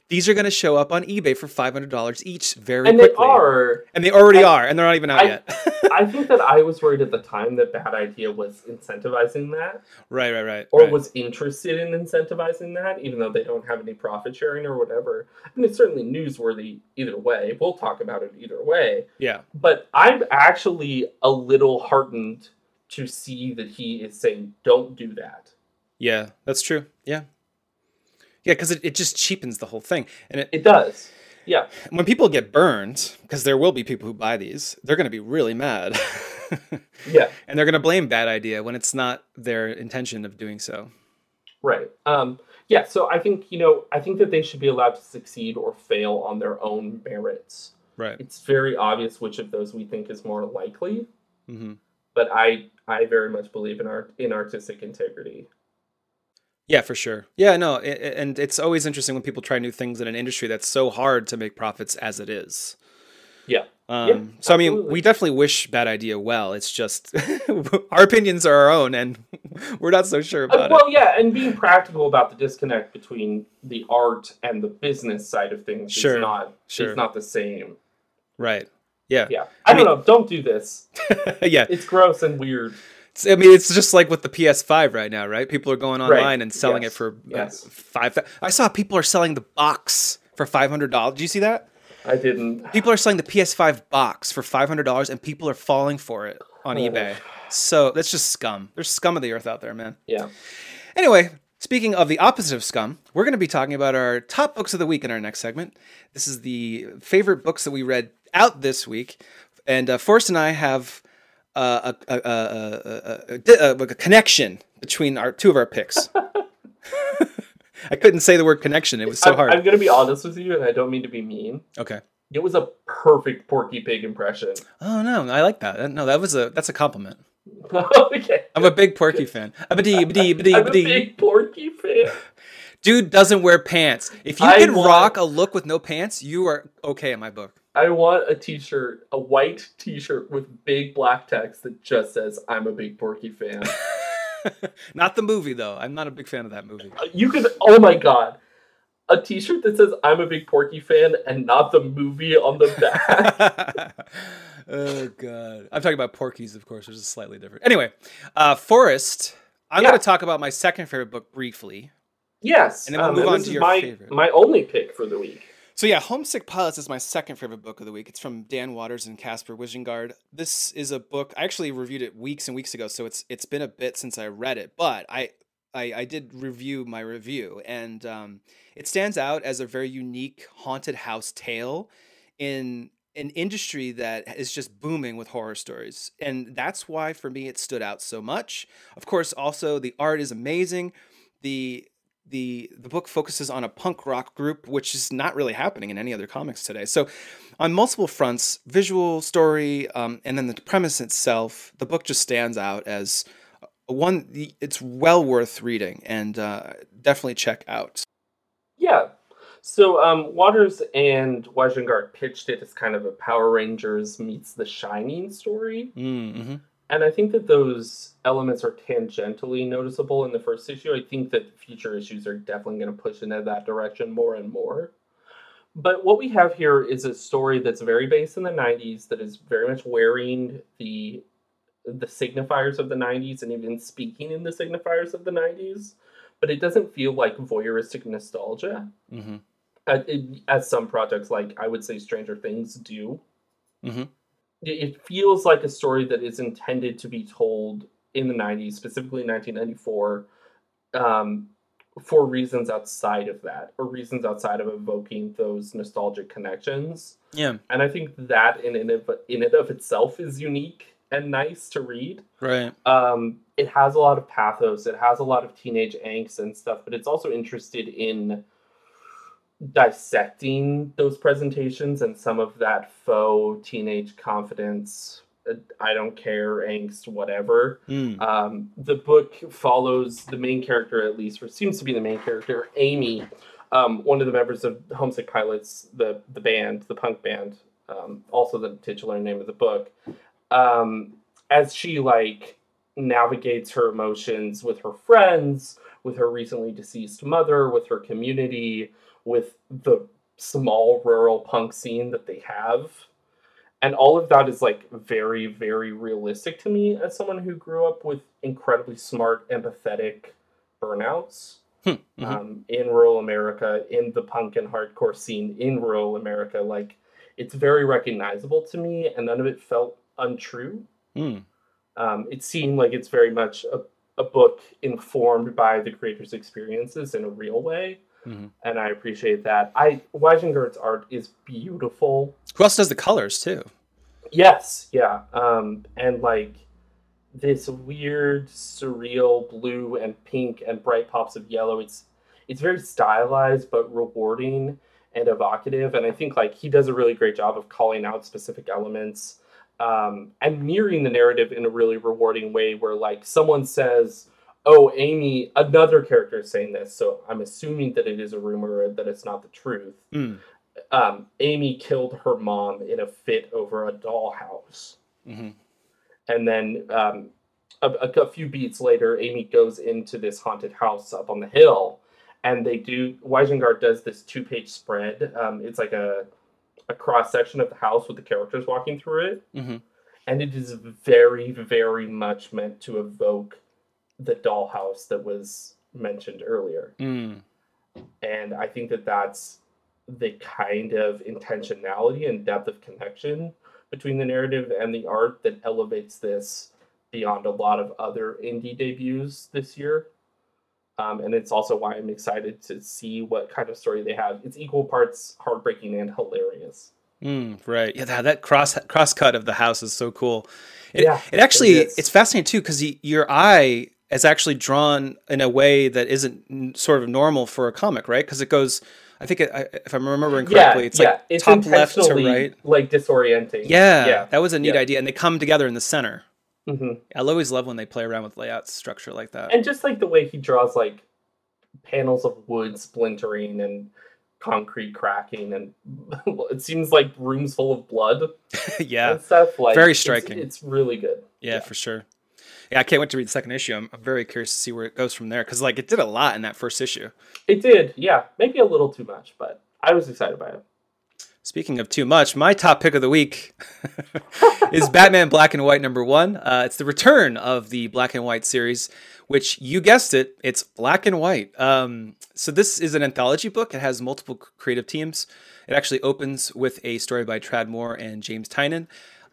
Speaker 1: These are going to show up on eBay for five hundred dollars each very
Speaker 2: and
Speaker 1: quickly.
Speaker 2: And they are.
Speaker 1: And they already I, are, and they're not even out
Speaker 2: I,
Speaker 1: yet.
Speaker 2: I think that I was worried at the time that Bad Idea was incentivizing that.
Speaker 1: Right, right, right.
Speaker 2: Or
Speaker 1: right.
Speaker 2: was interested in incentivizing that, even though they don't have any profit sharing or whatever. I mean, it's certainly newsworthy either way. We'll talk about it either way.
Speaker 1: Yeah.
Speaker 2: But I'm actually a little heartened to see that he is saying, don't do that.
Speaker 1: Yeah, that's true. Yeah. Yeah, because it, it just cheapens the whole thing. And it,
Speaker 2: it does. Yeah.
Speaker 1: When people get burned, because there will be people who buy these, they're going to be really mad.
Speaker 2: Yeah.
Speaker 1: And they're going to blame Bad Idea when it's not their intention of doing so.
Speaker 2: Right. Um, yeah, so I think, you know, I think that they should be allowed to succeed or fail on their own merits.
Speaker 1: Right.
Speaker 2: It's very obvious which of those we think is more likely.
Speaker 1: Mm-hmm.
Speaker 2: But I I very much believe in art in artistic integrity.
Speaker 1: Yeah, for sure. Yeah, no, it, and it's always interesting when people try new things in an industry that's so hard to make profits as it is.
Speaker 2: Yeah.
Speaker 1: Um,
Speaker 2: yeah
Speaker 1: so,
Speaker 2: absolutely.
Speaker 1: I mean, we definitely wish Bad Idea well. It's just our opinions are our own, and we're not so sure about
Speaker 2: uh, well,
Speaker 1: it.
Speaker 2: Well, yeah, and being practical about the disconnect between the art and the business side of things
Speaker 1: sure.
Speaker 2: is not
Speaker 1: sure.
Speaker 2: is not the same.
Speaker 1: Right. Yeah.
Speaker 2: Yeah. I, I don't mean, know. Don't do this.
Speaker 1: Yeah.
Speaker 2: It's gross and weird.
Speaker 1: I mean, it's just like with the P S five right now, right? People are going online right. and selling
Speaker 2: yes.
Speaker 1: it for
Speaker 2: yes.
Speaker 1: uh, five. I saw people are selling the box for five hundred dollars. Did you see that?
Speaker 2: I didn't.
Speaker 1: People are selling the P S five box for five hundred dollars, and people are falling for it on oh. eBay. So that's just scum. There's scum of the earth out there, man.
Speaker 2: Yeah.
Speaker 1: Anyway, speaking of the opposite of scum, we're going to be talking about our top books of the week in our next segment. This is the favorite books that we read out this week, and uh, Forrest and I have. Uh, a, a, a, a, a, a connection between our two of our picks. I couldn't say the word connection. It was so
Speaker 2: I'm,
Speaker 1: hard.
Speaker 2: I'm going to be honest with you, and I don't mean to be mean.
Speaker 1: Okay.
Speaker 2: It was a perfect Porky Pig impression.
Speaker 1: Oh, no. I like that. No, that was a that's a compliment.
Speaker 2: Okay.
Speaker 1: I'm a big Porky fan. A-ba-dee, ba-dee, ba-dee,
Speaker 2: I'm
Speaker 1: ba-dee.
Speaker 2: a big Porky fan.
Speaker 1: Dude doesn't wear pants. If you
Speaker 2: I
Speaker 1: can
Speaker 2: want...
Speaker 1: rock a look with no pants, you are okay in my book.
Speaker 2: I want a t-shirt, a white t-shirt with big black text that just says, I'm a big Porky fan.
Speaker 1: Not the movie, though. I'm not a big fan of that movie.
Speaker 2: You could, oh my god. A t-shirt that says, I'm a big Porky fan, and not the movie on the back.
Speaker 1: Oh, God. I'm talking about Porky's, of course, which is slightly different. Anyway, uh, Forrest, I'm
Speaker 2: yeah.
Speaker 1: going to talk about my second favorite book briefly.
Speaker 2: Yes.
Speaker 1: And then we'll
Speaker 2: um,
Speaker 1: move
Speaker 2: and
Speaker 1: on
Speaker 2: this
Speaker 1: to
Speaker 2: is
Speaker 1: your
Speaker 2: my,
Speaker 1: favorite.
Speaker 2: My only pick for the week.
Speaker 1: So yeah, Homesick Pilots is my second favorite book of the week. It's from Dan Waters and Casper Wisengard. This is a book, I actually reviewed it weeks and weeks ago, so it's it's been a bit since I read it, but I I, I did review my review, and um, it stands out as a very unique haunted house tale in an industry that is just booming with horror stories. And that's why, for me, it stood out so much. Of course, also, the art is amazing. The The the book focuses on a punk rock group, which is not really happening in any other comics today. So on multiple fronts, visual, story, um, and then the premise itself, the book just stands out as one. It's well worth reading, and uh, definitely check out.
Speaker 2: Yeah. So um, Waters and Weisengard pitched it as kind of a Power Rangers meets The Shining story.
Speaker 1: Mm-hmm.
Speaker 2: And I think that those elements are tangentially noticeable in the first issue. I think that future issues are definitely going to push into that direction more and more. But what we have here is a story that's very based in the nineties, that is very much wearing the the signifiers of the nineties and even speaking in the signifiers of the nineties. But it doesn't feel like voyeuristic nostalgia,
Speaker 1: mm-hmm.
Speaker 2: as, as some projects like, I would say, Stranger Things do.
Speaker 1: Mm-hmm.
Speaker 2: It feels like a story that is intended to be told in the nineties, specifically nineteen ninety-four, um, for reasons outside of that, or reasons outside of evoking those nostalgic connections.
Speaker 1: Yeah. And
Speaker 2: I think that in and of, in and of itself is unique and nice to read.
Speaker 1: Right.
Speaker 2: Um, it has a lot of pathos. It has a lot of teenage angst and stuff, but it's also interested in dissecting those presentations and some of that faux teenage confidence, I don't care, angst, whatever.
Speaker 1: Mm.
Speaker 2: Um, the book follows the main character, at least, or seems to be the main character, Amy, um, one of the members of Homesick Pilots, the, the band, the punk band, um, also the titular name of the book, um, as she, like, navigates her emotions with her friends with her recently deceased mother, with her community, with the small rural punk scene that they have. And all of that is like very, very realistic to me as someone who grew up with incredibly smart, empathetic burnouts.
Speaker 1: Hmm. Mm-hmm.
Speaker 2: Um, in rural America, in the punk and hardcore scene in rural America. Like, it's very recognizable to me, and none of it felt untrue.
Speaker 1: Mm.
Speaker 2: Um, it seemed like it's very much a, a book informed by the creator's experiences in a real way, mm-hmm. and I appreciate that. I Weisengart's art is beautiful.
Speaker 1: Who else does the colors, too?
Speaker 2: Yes, yeah. Um, and, like, this weird, surreal blue and pink and bright pops of yellow. It's it's very stylized, but rewarding and evocative. And I think like he does a really great job of calling out specific elements um, and mirroring the narrative in a really rewarding way where like someone says, oh, Amy, another character is saying this. So I'm assuming that it is a rumor, that it's not the truth.
Speaker 1: Mm.
Speaker 2: Um, Amy killed her mom in a fit over a dollhouse. Mm-hmm. And then um, a, a few beats later, Amy goes into this haunted house up on the hill, and they do. Weisengart does this two-page spread. Um, it's like a a cross section of the house with the characters walking through it, mm-hmm. and it is very, very much meant to evoke the dollhouse that was mentioned earlier. Mm. And I think that that's the kind of intentionality and depth of connection between the narrative and the art that elevates this beyond a lot of other indie debuts this year. Um, and it's also why I'm excited to see what kind of story they have. It's equal parts heartbreaking and hilarious.
Speaker 1: Mm, right. Yeah, that, that cross cross cut of the house is so cool. It,
Speaker 2: yeah,
Speaker 1: it actually,
Speaker 2: it
Speaker 1: it's fascinating too, because your eye is actually drawn in a way that isn't sort of normal for a comic, right? Because it goes... I think it, if I'm remembering correctly,
Speaker 2: yeah,
Speaker 1: it's
Speaker 2: yeah.
Speaker 1: like
Speaker 2: it's
Speaker 1: top left to right.
Speaker 2: Like disorienting.
Speaker 1: Yeah,
Speaker 2: yeah.
Speaker 1: that was a neat
Speaker 2: yeah.
Speaker 1: idea. And they come together in the center.
Speaker 2: Mm-hmm.
Speaker 1: I always love when they play around with layout structure like that.
Speaker 2: And just like the way he draws like panels of wood splintering and concrete cracking, and it seems like rooms full of blood.
Speaker 1: yeah.
Speaker 2: And stuff. Like,
Speaker 1: very striking.
Speaker 2: It's, it's really good.
Speaker 1: Yeah, yeah, for sure. Yeah, I can't wait to read the second issue. I'm, I'm very curious to see where it goes from there, because like it did a lot in that first issue.
Speaker 2: It did, yeah. Maybe a little too much, but I was excited by it.
Speaker 1: Speaking of too much, my top pick of the week is Batman Black and White number one. Uh, it's the return of the Black and White series, which you guessed it, it's black and white. Um, so this is an anthology book. It has multiple creative teams. It actually opens with a story by Tradd Moore and James Tynion.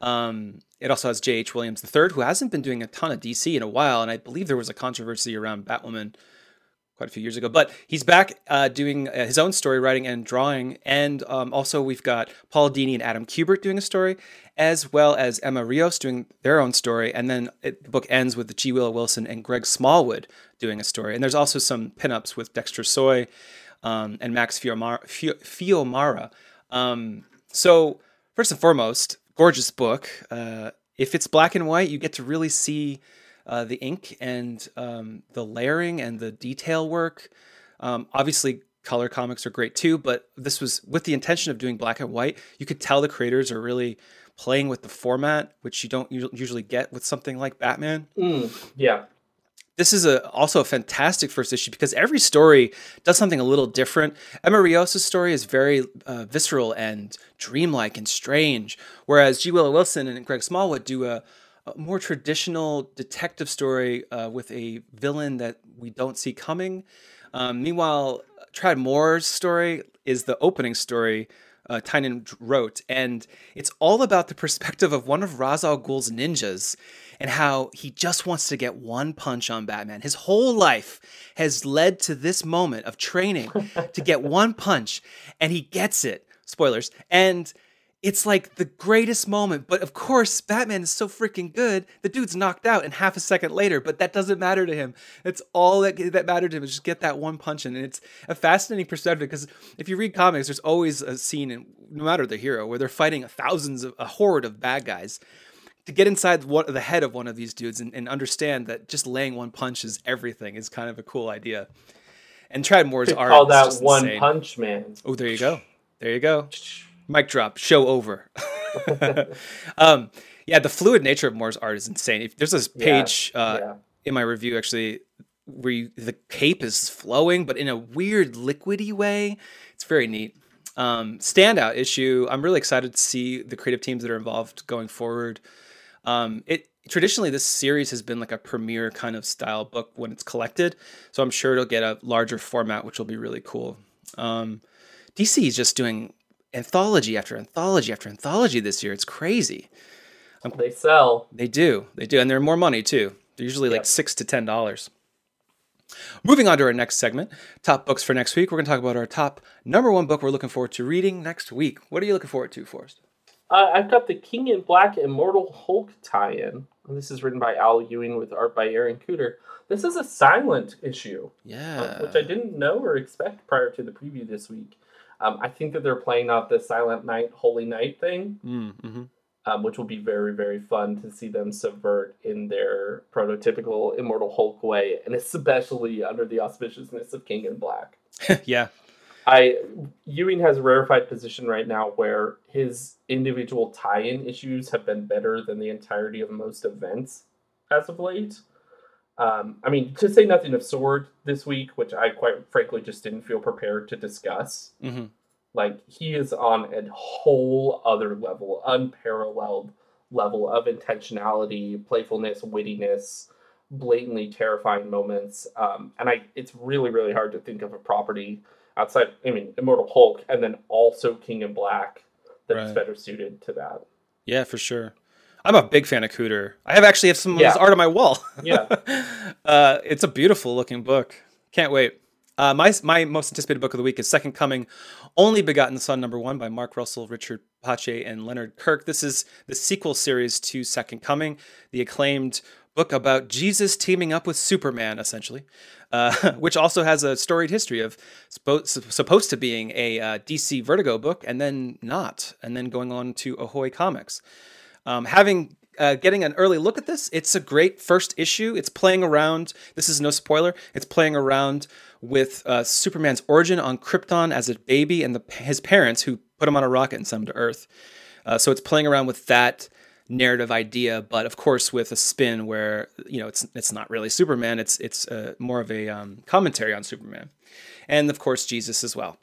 Speaker 1: Um, it also has J H. Williams the third, who hasn't been doing a ton of D C in a while, and I believe there was a controversy around Batwoman quite a few years ago. But he's back uh, doing uh, his own story writing and drawing, and um, also we've got Paul Dini and Adam Kubert doing a story, as well as Emma Rios doing their own story, and then it, the book ends with G. Willow Wilson and Greg Smallwood doing a story. And there's also some pinups with Dexter Soy um, and Max Fiomara. Fiomara. Um, so first and foremost, gorgeous book. Uh, if it's black and white, you get to really see uh, the ink and um, the layering and the detail work. Um, obviously, color comics are great too, but this was with the intention of doing black and white. You could tell the creators are really playing with the format, which you don't usually get with something like Batman.
Speaker 2: Mm, yeah.
Speaker 1: This is a, also a fantastic first issue because every story does something a little different. Emma Rios' story is very uh, visceral and dreamlike and strange, whereas G. Willow Wilson and Greg Smallwood do a, a more traditional detective story uh, with a villain that we don't see coming. Um, meanwhile, Tradd Moore's story is the opening story uh, Tynion wrote, and it's all about the perspective of one of Ra's al Ghul's ninjas and how he just wants to get one punch on Batman. His whole life has led to this moment of training to get one punch, and he gets it. Spoilers. And it's like the greatest moment. But of course, Batman is so freaking good. The dude's knocked out in half a second later, but that doesn't matter to him. It's all that, that mattered to him is just get that one punch in. And it's a fascinating perspective because if you read comics, there's always a scene, in, no matter the hero, where they're fighting thousands of, a horde of bad guys. To get inside one, the head of one of these dudes and, and understand that just laying one punch is everything is kind of a cool idea. And Tradd Moore's art
Speaker 2: call
Speaker 1: is
Speaker 2: that
Speaker 1: just
Speaker 2: one
Speaker 1: insane.
Speaker 2: punch man.
Speaker 1: Oh, there you go. There you go. Mic drop. Show over. um, yeah, the fluid nature of Moore's art is insane. If there's this page yeah, uh, yeah. in my review, actually, where you, the cape is flowing, but in a weird liquidy way. It's very neat. Um, standout issue. I'm really excited to see the creative teams that are involved going forward. Um, it traditionally this series has been like a premiere kind of style book when it's collected, so I'm sure it'll get a larger format, which will be really cool. Um, D C is just doing anthology after anthology after anthology this year. It's crazy.
Speaker 2: Um, they sell.
Speaker 1: They do. They do, and they're more money too. They're usually like
Speaker 2: Yep.
Speaker 1: six to ten dollars. Moving on to our next segment, top books for next week. We're going to talk about our top number one book we're looking forward to reading next week. What are you looking forward to, Forrest?
Speaker 2: Uh, I've got the King in Black Immortal Hulk tie-in. This is written by Al Ewing with art by Aaron Cooter. This is a silent issue,
Speaker 1: Yeah,
Speaker 2: uh, which I didn't know or expect prior to the preview this week. Um, I think that they're playing out the Silent Night, Holy Night thing,
Speaker 1: mm-hmm.
Speaker 2: um, which will be very, very fun to see them subvert in their prototypical Immortal Hulk way, and especially under the auspiciousness of King in Black.
Speaker 1: Yeah.
Speaker 2: I Ewing has a rarefied position right now where his individual tie-in issues have been better than the entirety of most events as of late. Um, I mean, to say nothing of Sword this week, which I quite frankly just didn't feel prepared to discuss.
Speaker 1: Mm-hmm.
Speaker 2: Like, he is on a whole other level, unparalleled level of intentionality, playfulness, wittiness, blatantly terrifying moments. Um, and I, it's really, really hard to think of a property outside, I mean, Immortal Hulk, and then also King in Black that's
Speaker 1: Right.
Speaker 2: better suited to that.
Speaker 1: Yeah, for sure. I'm a big fan of Cooter. I have actually have some of
Speaker 2: Yeah.
Speaker 1: his art on my wall.
Speaker 2: Yeah.
Speaker 1: uh, it's a beautiful looking book. Can't wait. Uh, my my most anticipated book of the week is Second Coming, Only Begotten Son, number one by Mark Russell, Richard Pache, and Leonard Kirk. This is the sequel series to Second Coming, the acclaimed book about Jesus teaming up with Superman, essentially, uh, which also has a storied history of spo- supposed to being a uh, D C Vertigo book and then not, and then going on to Ahoy Comics. Um, having uh, getting an early look at this, it's a great first issue. It's playing around. This is no spoiler. It's playing around with uh, Superman's origin on Krypton as a baby and the, his parents who put him on a rocket and sent him to Earth. Uh, so it's playing around with that narrative idea, but of course with a spin where you know it's it's not really Superman. It's it's uh, more of a um, commentary on Superman, and of course Jesus as well.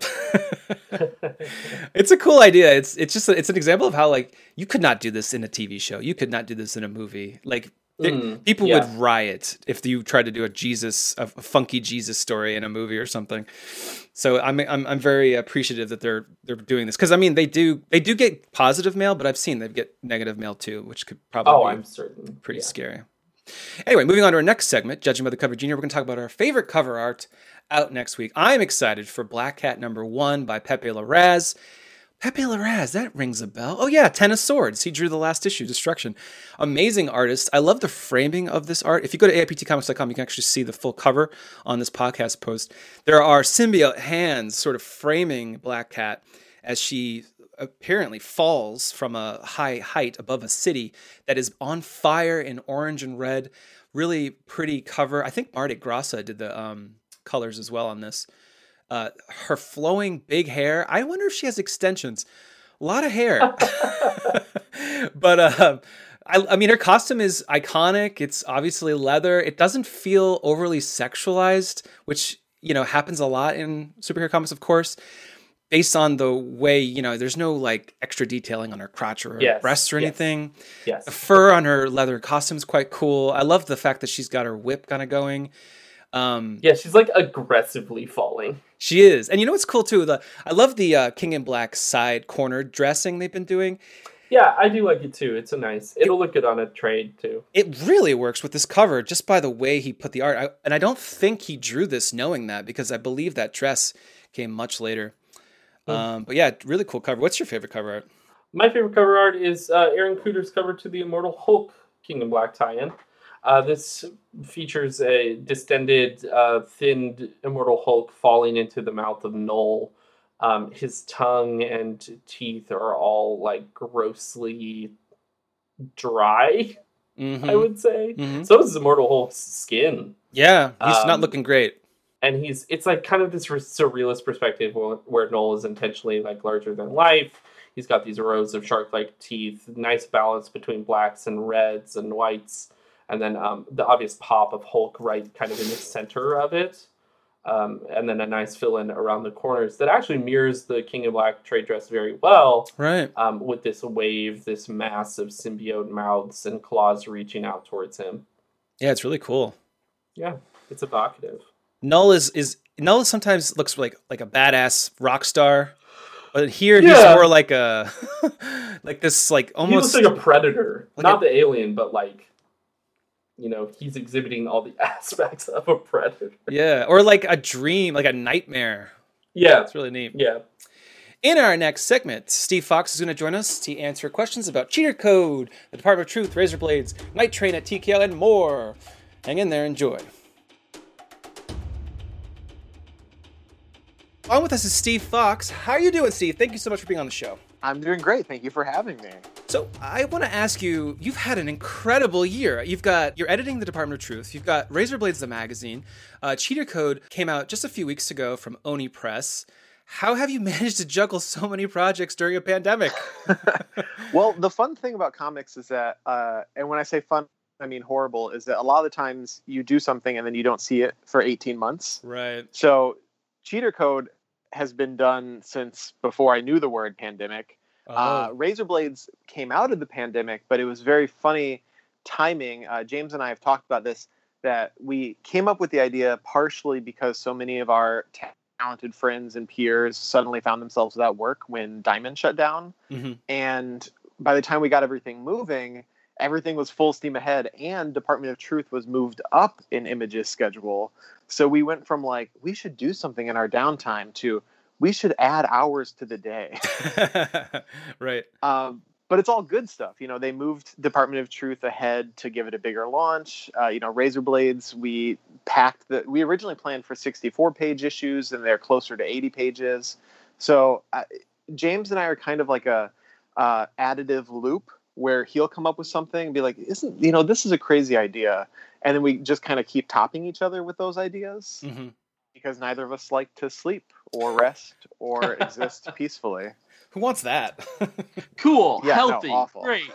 Speaker 1: It's a cool idea. It's it's just a, it's an example of how like you could not do this in a T V show. You could not do this in a movie. Like there,
Speaker 2: Mm,
Speaker 1: people
Speaker 2: yeah.
Speaker 1: would riot if you tried to do a Jesus, a, a funky Jesus story in a movie or something. So I'm I'm I'm very appreciative that they're they're doing this because I mean they do they do get positive mail, but I've seen they get negative mail too, which could probably
Speaker 2: Oh,
Speaker 1: be
Speaker 2: I'm certain.
Speaker 1: pretty
Speaker 2: Yeah.
Speaker 1: scary. Anyway, moving on to our next segment, Judging by the Cover Junior, we're going to talk about our favorite cover art out next week. I'm excited for Black Cat number one by Pepe Larraz. Pepe Larraz, that rings a bell. Oh yeah, Ten of Swords. He drew the last issue, Destruction. Amazing artist. I love the framing of this art. If you go to A I P T comics dot com, you can actually see the full cover on this podcast post. There are symbiote hands sort of framing Black Cat as she apparently falls from a high height above a city that is on fire in orange and red. Really pretty cover. I think Marty Grassa did the um, colors as well on this. Uh, her flowing big hair. I wonder if she has extensions. A lot of hair. But uh, I, I mean, her costume is iconic. It's obviously leather. It doesn't feel overly sexualized, which, you know, happens a lot in superhero comics, of course. Based on the way, you know, there's no like extra detailing on her crotch or her
Speaker 2: Yes,
Speaker 1: breasts or
Speaker 2: yes.
Speaker 1: anything.
Speaker 2: Yes.
Speaker 1: The fur on her leather costume is quite cool. I love the fact that she's got her whip kind of going. Um,
Speaker 2: Yeah, she's like aggressively falling.
Speaker 1: she is. And you know what's cool too? The I love the uh, King in Black side corner dressing they've been doing.
Speaker 2: Yeah, I do like it too. It's a nice. It'll look good on a trade too.
Speaker 1: It really works with this cover just by the way he put the art. I, and I don't think he drew this knowing that because I believe that dress came much later. Um, but yeah, really cool cover. What's your favorite cover art?
Speaker 2: My favorite cover art is uh, Aaron Cooter's cover to the Immortal Hulk King in Black tie-in. Uh, this features a distended, uh, thinned Immortal Hulk falling into the mouth of Null. Um, his tongue and teeth are all like grossly dry,
Speaker 1: Mm-hmm.
Speaker 2: I would say.
Speaker 1: Mhm.
Speaker 2: So is Immortal Hulk's skin.
Speaker 1: Yeah, he's
Speaker 2: Um,
Speaker 1: not looking great.
Speaker 2: And he's it's like kind of this re- surrealist perspective where, where Null is intentionally like larger than life. He's got these rows of shark-like teeth, nice balance between blacks and reds and whites, and then um, the obvious pop of Hulk right kind of in the center of it. Um, and then a nice fill-in around the corners that actually mirrors the King in Black trade dress very well.
Speaker 1: Right.
Speaker 2: Um, with this wave, this mass of symbiote mouths and claws reaching out towards him.
Speaker 1: Yeah, it's really cool.
Speaker 2: Yeah, it's evocative.
Speaker 1: Null is is Null sometimes looks like like a badass rock star, but here
Speaker 2: Yeah.
Speaker 1: he's more like a like this like almost
Speaker 2: he looks like a predator,
Speaker 1: like
Speaker 2: not
Speaker 1: a,
Speaker 2: the alien, but like. You know, he's exhibiting all the aspects of a predator.
Speaker 1: Yeah, or like a dream, like a nightmare.
Speaker 2: Yeah.
Speaker 1: It's really neat.
Speaker 2: Yeah.
Speaker 1: In our next segment, Steve Fox is going to join us to answer questions about Cheater Code, the Department of Truth, Razor Blades, Night Train at T K L, and more. Hang in there, enjoy. On with us is Steve Fox. How are you doing, Steve? Thank you so much for being on the show.
Speaker 3: I'm doing great. Thank you for having me.
Speaker 1: So I want to ask you, you've had an incredible year. You've got, you're editing the Department of Truth. You've got Razor Blades, the magazine. Uh, Cheater Code came out just a few weeks ago from Oni Press. How have you managed to juggle so many projects during a pandemic?
Speaker 3: Well, the fun thing about comics is that, uh, and when I say fun, I mean horrible, is that a lot of the times you do something and then you don't see it for eighteen months.
Speaker 1: Right.
Speaker 3: So Cheater Code has been done since before I knew the word pandemic.
Speaker 1: Oh.
Speaker 3: Uh, Razor Blades came out of the pandemic, but it was very funny timing. Uh, James and I have talked about this, that we came up with the idea partially because so many of our talented friends and peers suddenly found themselves without work when Diamond shut down.
Speaker 1: Mm-hmm.
Speaker 3: And by the time we got everything moving, everything was full steam ahead, and Department of Truth was moved up in Image's schedule. So we went from like, we should do something in our downtime to we should add hours to the day.
Speaker 1: Right.
Speaker 3: Um, but it's all good stuff. You know, they moved Department of Truth ahead to give it a bigger launch. Uh, you know, Razor Blades, we packed the, we originally planned for sixty-four page issues and they're closer to eighty pages. So uh, James and I are kind of like a uh, additive loop where he'll come up with something and be like, isn't, you know, this is a crazy idea. And then we just kind of keep topping each other with those ideas.
Speaker 1: Mm-hmm. Because
Speaker 3: neither of us like to sleep or rest or exist peacefully.
Speaker 1: Who wants that?
Speaker 4: Cool,
Speaker 3: yeah,
Speaker 4: healthy,
Speaker 3: no, awful.
Speaker 4: Great.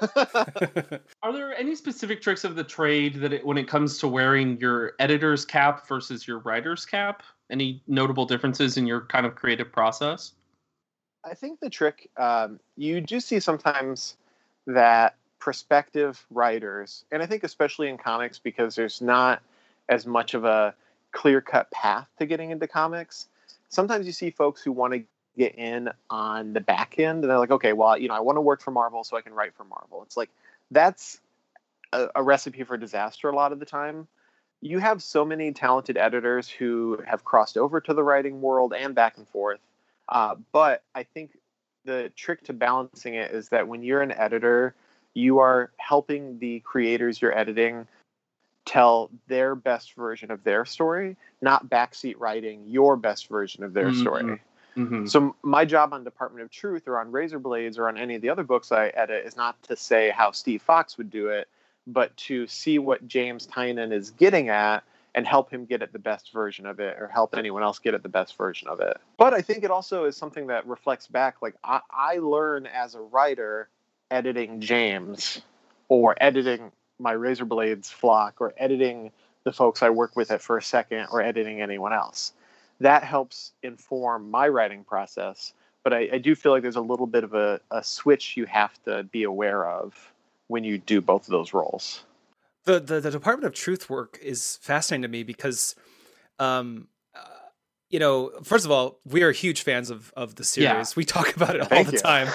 Speaker 4: Are there any specific tricks of the trade that it, when it comes to wearing your editor's cap versus your writer's cap? Any notable differences in your kind of creative process?
Speaker 3: I think the trick, um, you do see sometimes that prospective writers, and I think especially in comics because there's not as much of a clear-cut path to getting into comics. Sometimes you see folks who want to get in on the back end, and they're like, okay, well, you know, I want to work for Marvel so I can write for Marvel. It's like, that's a, a recipe for disaster a lot of the time. You have so many talented editors who have crossed over to the writing world and back and forth. Uh, but I think the trick to balancing it is that when you're an editor, you are helping the creators you're editing tell their best version of their story, not backseat writing your best version of their
Speaker 4: Mm-hmm.
Speaker 3: story.
Speaker 4: Mm-hmm.
Speaker 3: So my job on Department of Truth or on Razor Blades or on any of the other books I edit is not to say how Steve Fox would do it, but to see what James Tynan is getting at and help him get at the best version of it or help anyone else get at the best version of it. But I think it also is something that reflects back. Like I, I learn as a writer editing James or editing my Razor Blades flock or editing the folks I work with at First Second or editing anyone else. That helps inform my writing process. But I, I do feel like there's a little bit of a, a switch you have to be aware of when you do both of those roles.
Speaker 1: The, the, the Department of Truth work is fascinating to me because, um, uh, you know, first of all, we are huge fans of, of the series.
Speaker 4: Yeah.
Speaker 1: We talk about it all
Speaker 3: Thank
Speaker 1: the
Speaker 3: you.
Speaker 1: time.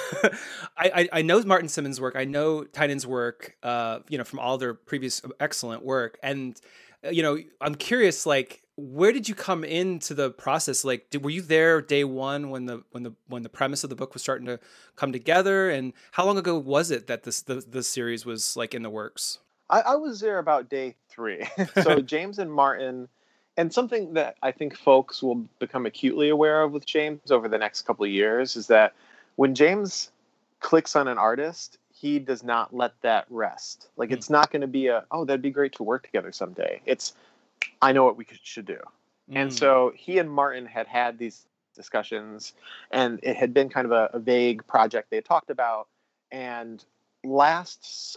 Speaker 1: I, I, I know Martin Simmons' work. I know Tynan's work, uh, you know, from all their previous excellent work. And, uh, you know, I'm curious, like, where did you come into the process? Like, did, were you there day one when the when the when the premise of the book was starting to come together? And how long ago was it that this the, the series was like in the works?
Speaker 3: I, I was there about day three. So James and Martin, and something that I think folks will become acutely aware of with James over the next couple of years is that when James clicks on an artist, he does not let that rest. Like,
Speaker 1: Mm.
Speaker 3: it's not going to be a, oh, that'd be great to work together someday. It's, I know what we could, should do. And
Speaker 1: Mm.
Speaker 3: so he and Martin had had these discussions, and it had been kind of a, a vague project they had talked about. And last summer,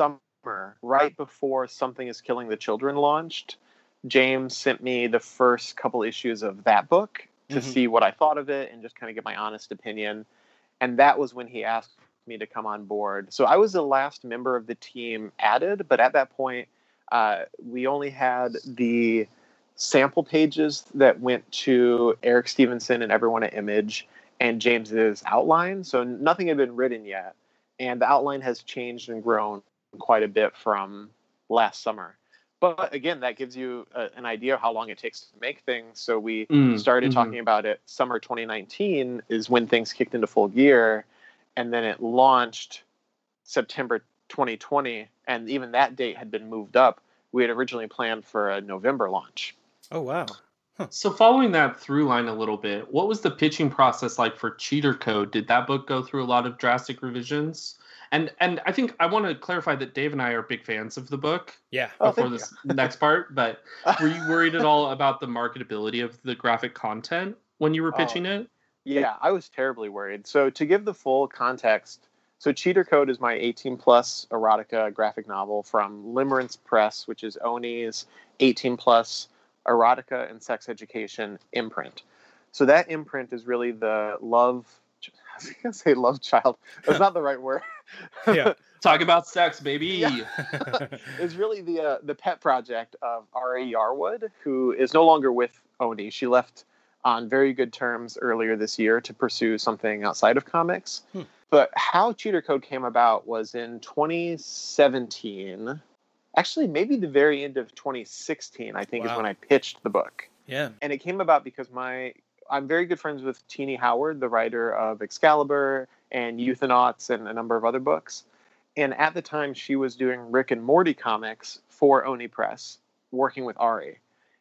Speaker 3: right before Something is Killing the Children launched, James sent me the first couple issues of that book to mm-hmm. see what I thought of it and just kind of get my honest opinion. And that was when he asked me to come on board. So I was the last member of the team added, but at that point, uh, we only had the sample pages that went to Eric Stevenson and everyone at Image and James's outline. So nothing had been written yet. And the outline has changed and grown quite a bit from last summer. But again, that gives you a, an idea of how long it takes to make things. So we mm, started mm-hmm. talking about it. Summer twenty nineteen is when things kicked into full gear. And then it launched September twenty twenty. And even that date had been moved up. We had originally planned for a November launch.
Speaker 1: Oh, wow.
Speaker 4: Huh. So following that through line a little bit, what was the pitching process like for Cheater Code? Did that book go through a lot of drastic revisions? And and I think I want to clarify that Dave and I are big fans of the book.
Speaker 1: Yeah.
Speaker 4: Before
Speaker 3: oh,
Speaker 4: this next part, but were you worried at all about the marketability of the graphic content when you were pitching oh, it?
Speaker 3: Yeah, I was terribly worried. So to give the full context, so Cheater Code is my eighteen plus erotica graphic novel from Limerence Press, which is Oni's eighteen plus erotica and sex education imprint. So that imprint is really the love. I was going to say love child. That's not the right word.
Speaker 1: Yeah.
Speaker 4: Talk about sex, baby.
Speaker 3: Yeah. It's really the uh, the pet project of Ari Yarwood, who is no longer with Oni. She left on very good terms earlier this year to pursue something outside of comics. Hmm. But how Cheater Code came about was in twenty seventeen. Actually, maybe the very end of twenty sixteen, I think, wow. is when I pitched the book.
Speaker 1: Yeah.
Speaker 3: And it came about because my I'm very good friends with Teenie Howard, the writer of Excalibur and Euthonauts and a number of other books. And at the time, she was doing Rick and Morty comics for Oni Press, working with Ari.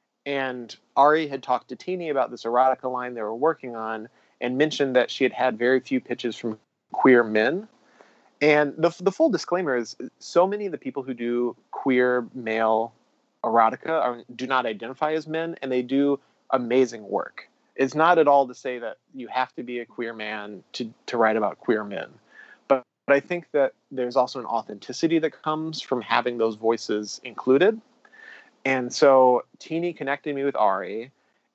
Speaker 3: And Ari had talked to Teenie about this erotica line they were working on and mentioned that she had had very few pitches from queer men. And the the full disclaimer is so many of the people who do queer male erotica are, do not identify as men, and they do amazing work. It's not at all to say that you have to be a queer man to, to write about queer men. But, but I think that there's also an authenticity that comes from having those voices included. And so Teenie connected me with Ari,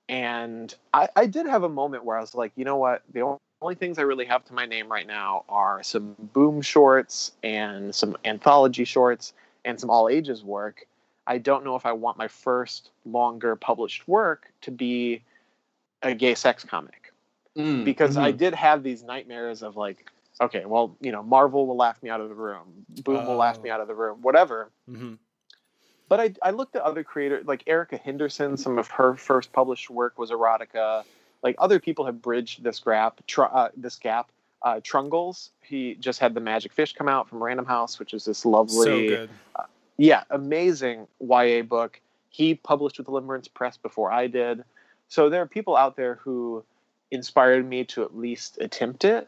Speaker 3: and I, I did have a moment where I was like, you know what, the only only things I really have to my name right now are some Boom shorts and some anthology shorts and some all ages work. I don't know if I want my first longer published work to be a gay sex comic. Mm, because mm-hmm. I did have these nightmares of like, okay, well, you know, Marvel will laugh me out of the room. Boom oh. will laugh me out of the room, whatever. Mm-hmm. But I, I looked at other creators, like Erica Henderson, some of her first published work was erotica. Like other people have bridged this gap. Tr- uh, this gap. Uh, Trungles, he just had the Magic Fish come out from Random House, which is this lovely,
Speaker 1: so good.
Speaker 3: Uh, yeah, amazing Y A book. He published with Limerence Press before I did. So there are people out there who inspired me to at least attempt it.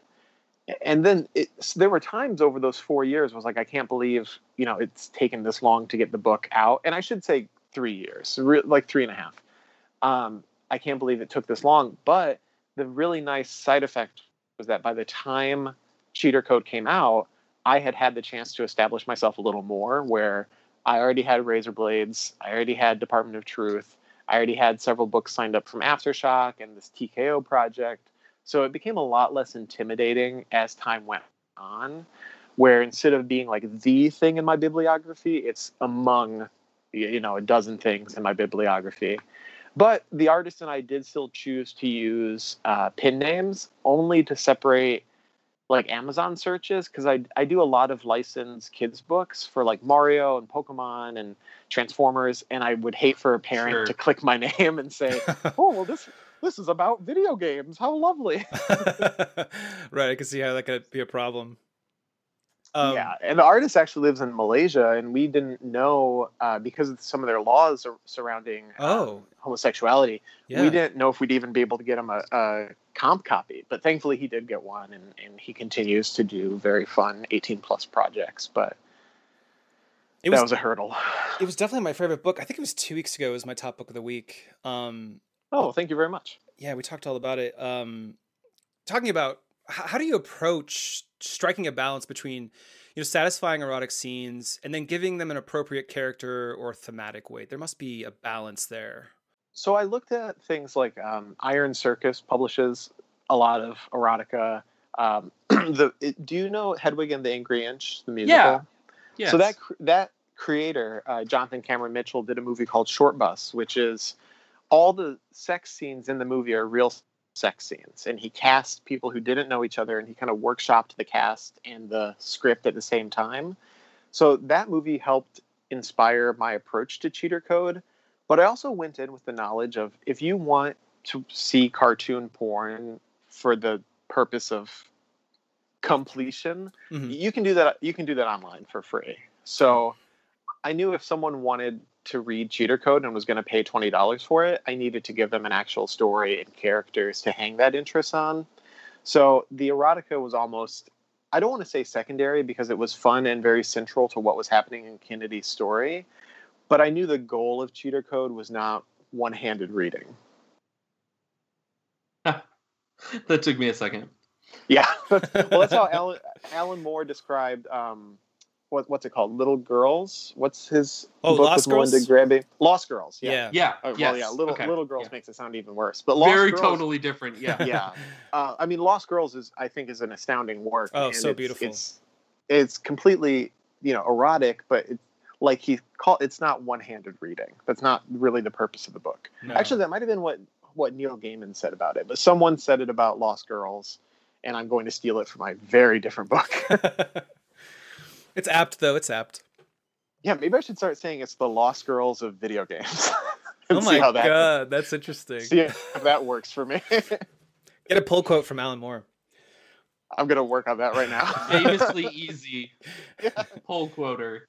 Speaker 3: And then it, there were times over those four years I was like, I can't believe, you know, it's taken this long to get the book out. And I should say three years, re- like three and a half. Um, I can't believe it took this long. But the really nice side effect was that by the time Cheater Code came out, I had had the chance to establish myself a little more, where I already had Razor Blades, I already had Department of Truth, I already had several books signed up from Aftershock and this T K O project. So it became a lot less intimidating as time went on, where instead of being like the thing in my bibliography, it's among, you know, a dozen things in my bibliography. But the artist and I did still choose to use uh, pin names only to separate like Amazon searches, because I I do a lot of licensed kids books for like Mario and Pokemon and Transformers, and I would hate for a parent sure. to click my name and say, oh, well, this this is about video games. How lovely.
Speaker 1: Right, I can see how that could be a problem. Um,
Speaker 3: yeah, and the artist actually lives in Malaysia, and we didn't know uh, because of some of their laws surrounding
Speaker 1: oh.
Speaker 3: uh, homosexuality.
Speaker 1: Yeah.
Speaker 3: We didn't know if we'd even be able to get him a, a comp copy, but thankfully he did get one, and, and he continues to do very fun eighteen plus projects. But it was, that was a hurdle.
Speaker 1: It was definitely my favorite book. I think it was two weeks ago. It was my top book of the week. Um,
Speaker 3: oh, thank you very much.
Speaker 1: Yeah, we talked all about it. Um, talking about how do you approach striking a balance between you know, satisfying erotic scenes and then giving them an appropriate character or thematic weight. There must be a balance there.
Speaker 3: So I looked at things like um, Iron Circus publishes a lot of erotica. Um, the it, do you know Hedwig and the Angry Inch, the musical?
Speaker 4: Yeah. Yes.
Speaker 3: So that that creator, uh, Jonathan Cameron Mitchell, did a movie called Short Bus, which is all the sex scenes in the movie are real sex scenes, and he cast people who didn't know each other, and he kind of workshopped the cast and the script at the same time. So that movie helped inspire my approach to Cheater Code. But I also went in with the knowledge of, if you want to see cartoon porn for the purpose of completion, mm-hmm. you can do that. You can do that online for free. So I knew if someone wanted to read Cheater Code and was going to pay twenty dollars for it, I needed to give them an actual story and characters to hang that interest on. So the erotica was almost, I don't want to say secondary, because it was fun and very central to what was happening in Kennedy's story. But I knew the goal of Cheater Code was not one-handed reading.
Speaker 4: That took me a second.
Speaker 3: Yeah. well, that's how Alan, Alan Moore described, um, what, what's it called? Little Girls? What's his
Speaker 1: oh,
Speaker 3: book
Speaker 1: Lost
Speaker 3: with
Speaker 1: Girls?
Speaker 3: Melinda Granby? Lost Girls. Yeah.
Speaker 1: Yeah.
Speaker 4: Yeah.
Speaker 3: Uh, well,
Speaker 4: yes.
Speaker 3: yeah. Little,
Speaker 4: okay.
Speaker 3: Little Girls
Speaker 4: yeah.
Speaker 3: makes it sound even worse. But Lost
Speaker 4: Very
Speaker 3: Girls,
Speaker 4: totally different. Yeah.
Speaker 3: yeah. Uh, I mean, Lost Girls is, I think, is an astounding work.
Speaker 1: Oh,
Speaker 3: and
Speaker 1: so
Speaker 3: it's,
Speaker 1: beautiful.
Speaker 3: It's, it's completely, you know, erotic, but it's, like he called, it's not one-handed reading. That's not really the purpose of the book. No. Actually, that might have been what, what Neil Gaiman said about it, but someone said it about Lost Girls, and I'm going to steal it from my very different book.
Speaker 1: It's apt, though. It's apt.
Speaker 3: Yeah, maybe I should start saying it's the Lost Girls of video games.
Speaker 1: Oh my
Speaker 3: how that,
Speaker 1: god, that's interesting.
Speaker 3: See if that works for me.
Speaker 1: Get a pull quote from Alan Moore.
Speaker 3: I'm going to work on that right now.
Speaker 4: Famously easy yeah. pull quoter.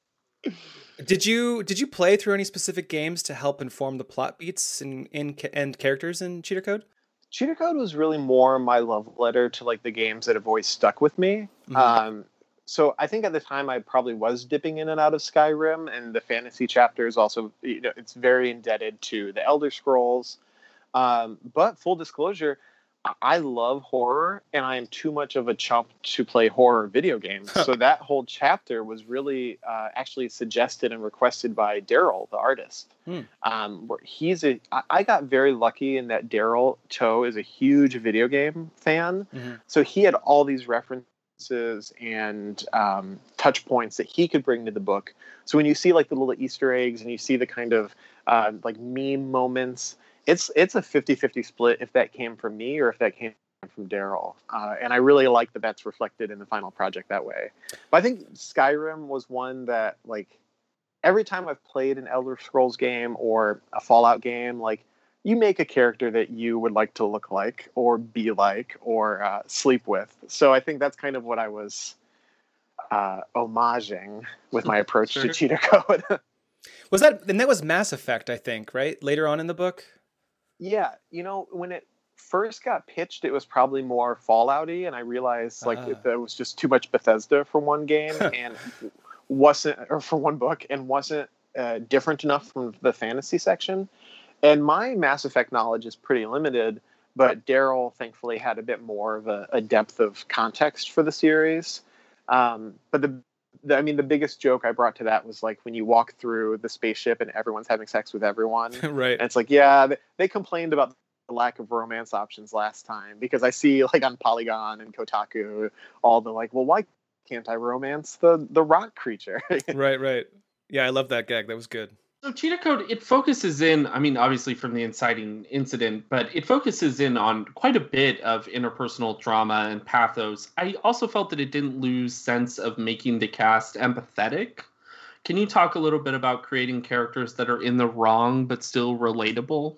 Speaker 1: Did you did you play through any specific games to help inform the plot beats and in, in, and characters in Cheater Code?
Speaker 3: Cheater Code was really more my love letter to like the games that have always stuck with me. Mm-hmm. Um, so I think at the time I probably was dipping in and out of Skyrim, and the fantasy chapters also, you know, it's very indebted to the Elder Scrolls. Um, but full disclosure, I love horror, and I am too much of a chump to play horror video games. So that whole chapter was really uh, actually suggested and requested by Daryl, the artist. Hmm. Um, where he's a, I got very lucky in that Daryl Toe is a huge video game fan. Mm-hmm. So he had all these references and um, touch points that he could bring to the book. So when you see like the little Easter eggs and you see the kind of uh, like meme moments, It's it's a fifty-fifty split if that came from me or if that came from Daryl. Uh, and I really like that that's reflected in the final project that way. But I think Skyrim was one that, like, every time I've played an Elder Scrolls game or a Fallout game, like, you make a character that you would like to look like or be like or uh, sleep with. So I think that's kind of what I was uh, homaging with my approach sure. to Cheater Code.
Speaker 1: Was that, and that was Mass Effect, I think, right? Later on in the book?
Speaker 3: Yeah, you know, when it first got pitched, it was probably more Fallout-y, and I realized like uh. it, that was just too much Bethesda for one game and wasn't, or for one book, and wasn't uh, different enough from the fantasy section. And my Mass Effect knowledge is pretty limited, but Daryl thankfully had a bit more of a, a depth of context for the series. Um, but the I mean, the biggest joke I brought to that was like when you walk through the spaceship and everyone's having sex with everyone.
Speaker 1: Right.
Speaker 3: And it's like, yeah, they, they complained about the lack of romance options last time, because I see like on Polygon and Kotaku, all the like, well, why can't I romance the, the rock creature?
Speaker 1: Right, right. Yeah, I love that gag. That was good.
Speaker 4: So Cheater Code, it focuses in, I mean, obviously from the inciting incident, but it focuses in on quite a bit of interpersonal drama and pathos. I also felt that it didn't lose sense of making the cast empathetic. Can you talk a little bit about creating characters that are in the wrong but still relatable?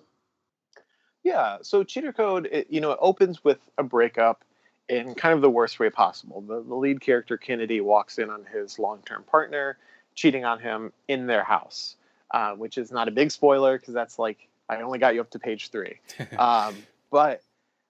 Speaker 3: Yeah, so Cheater Code, it, you know, it opens with a breakup in kind of the worst way possible. The, the lead character, Kennedy, walks in on his long-term partner, cheating on him in their house. Uh, which is not a big spoiler because that's like, I only got you up to page three. um, but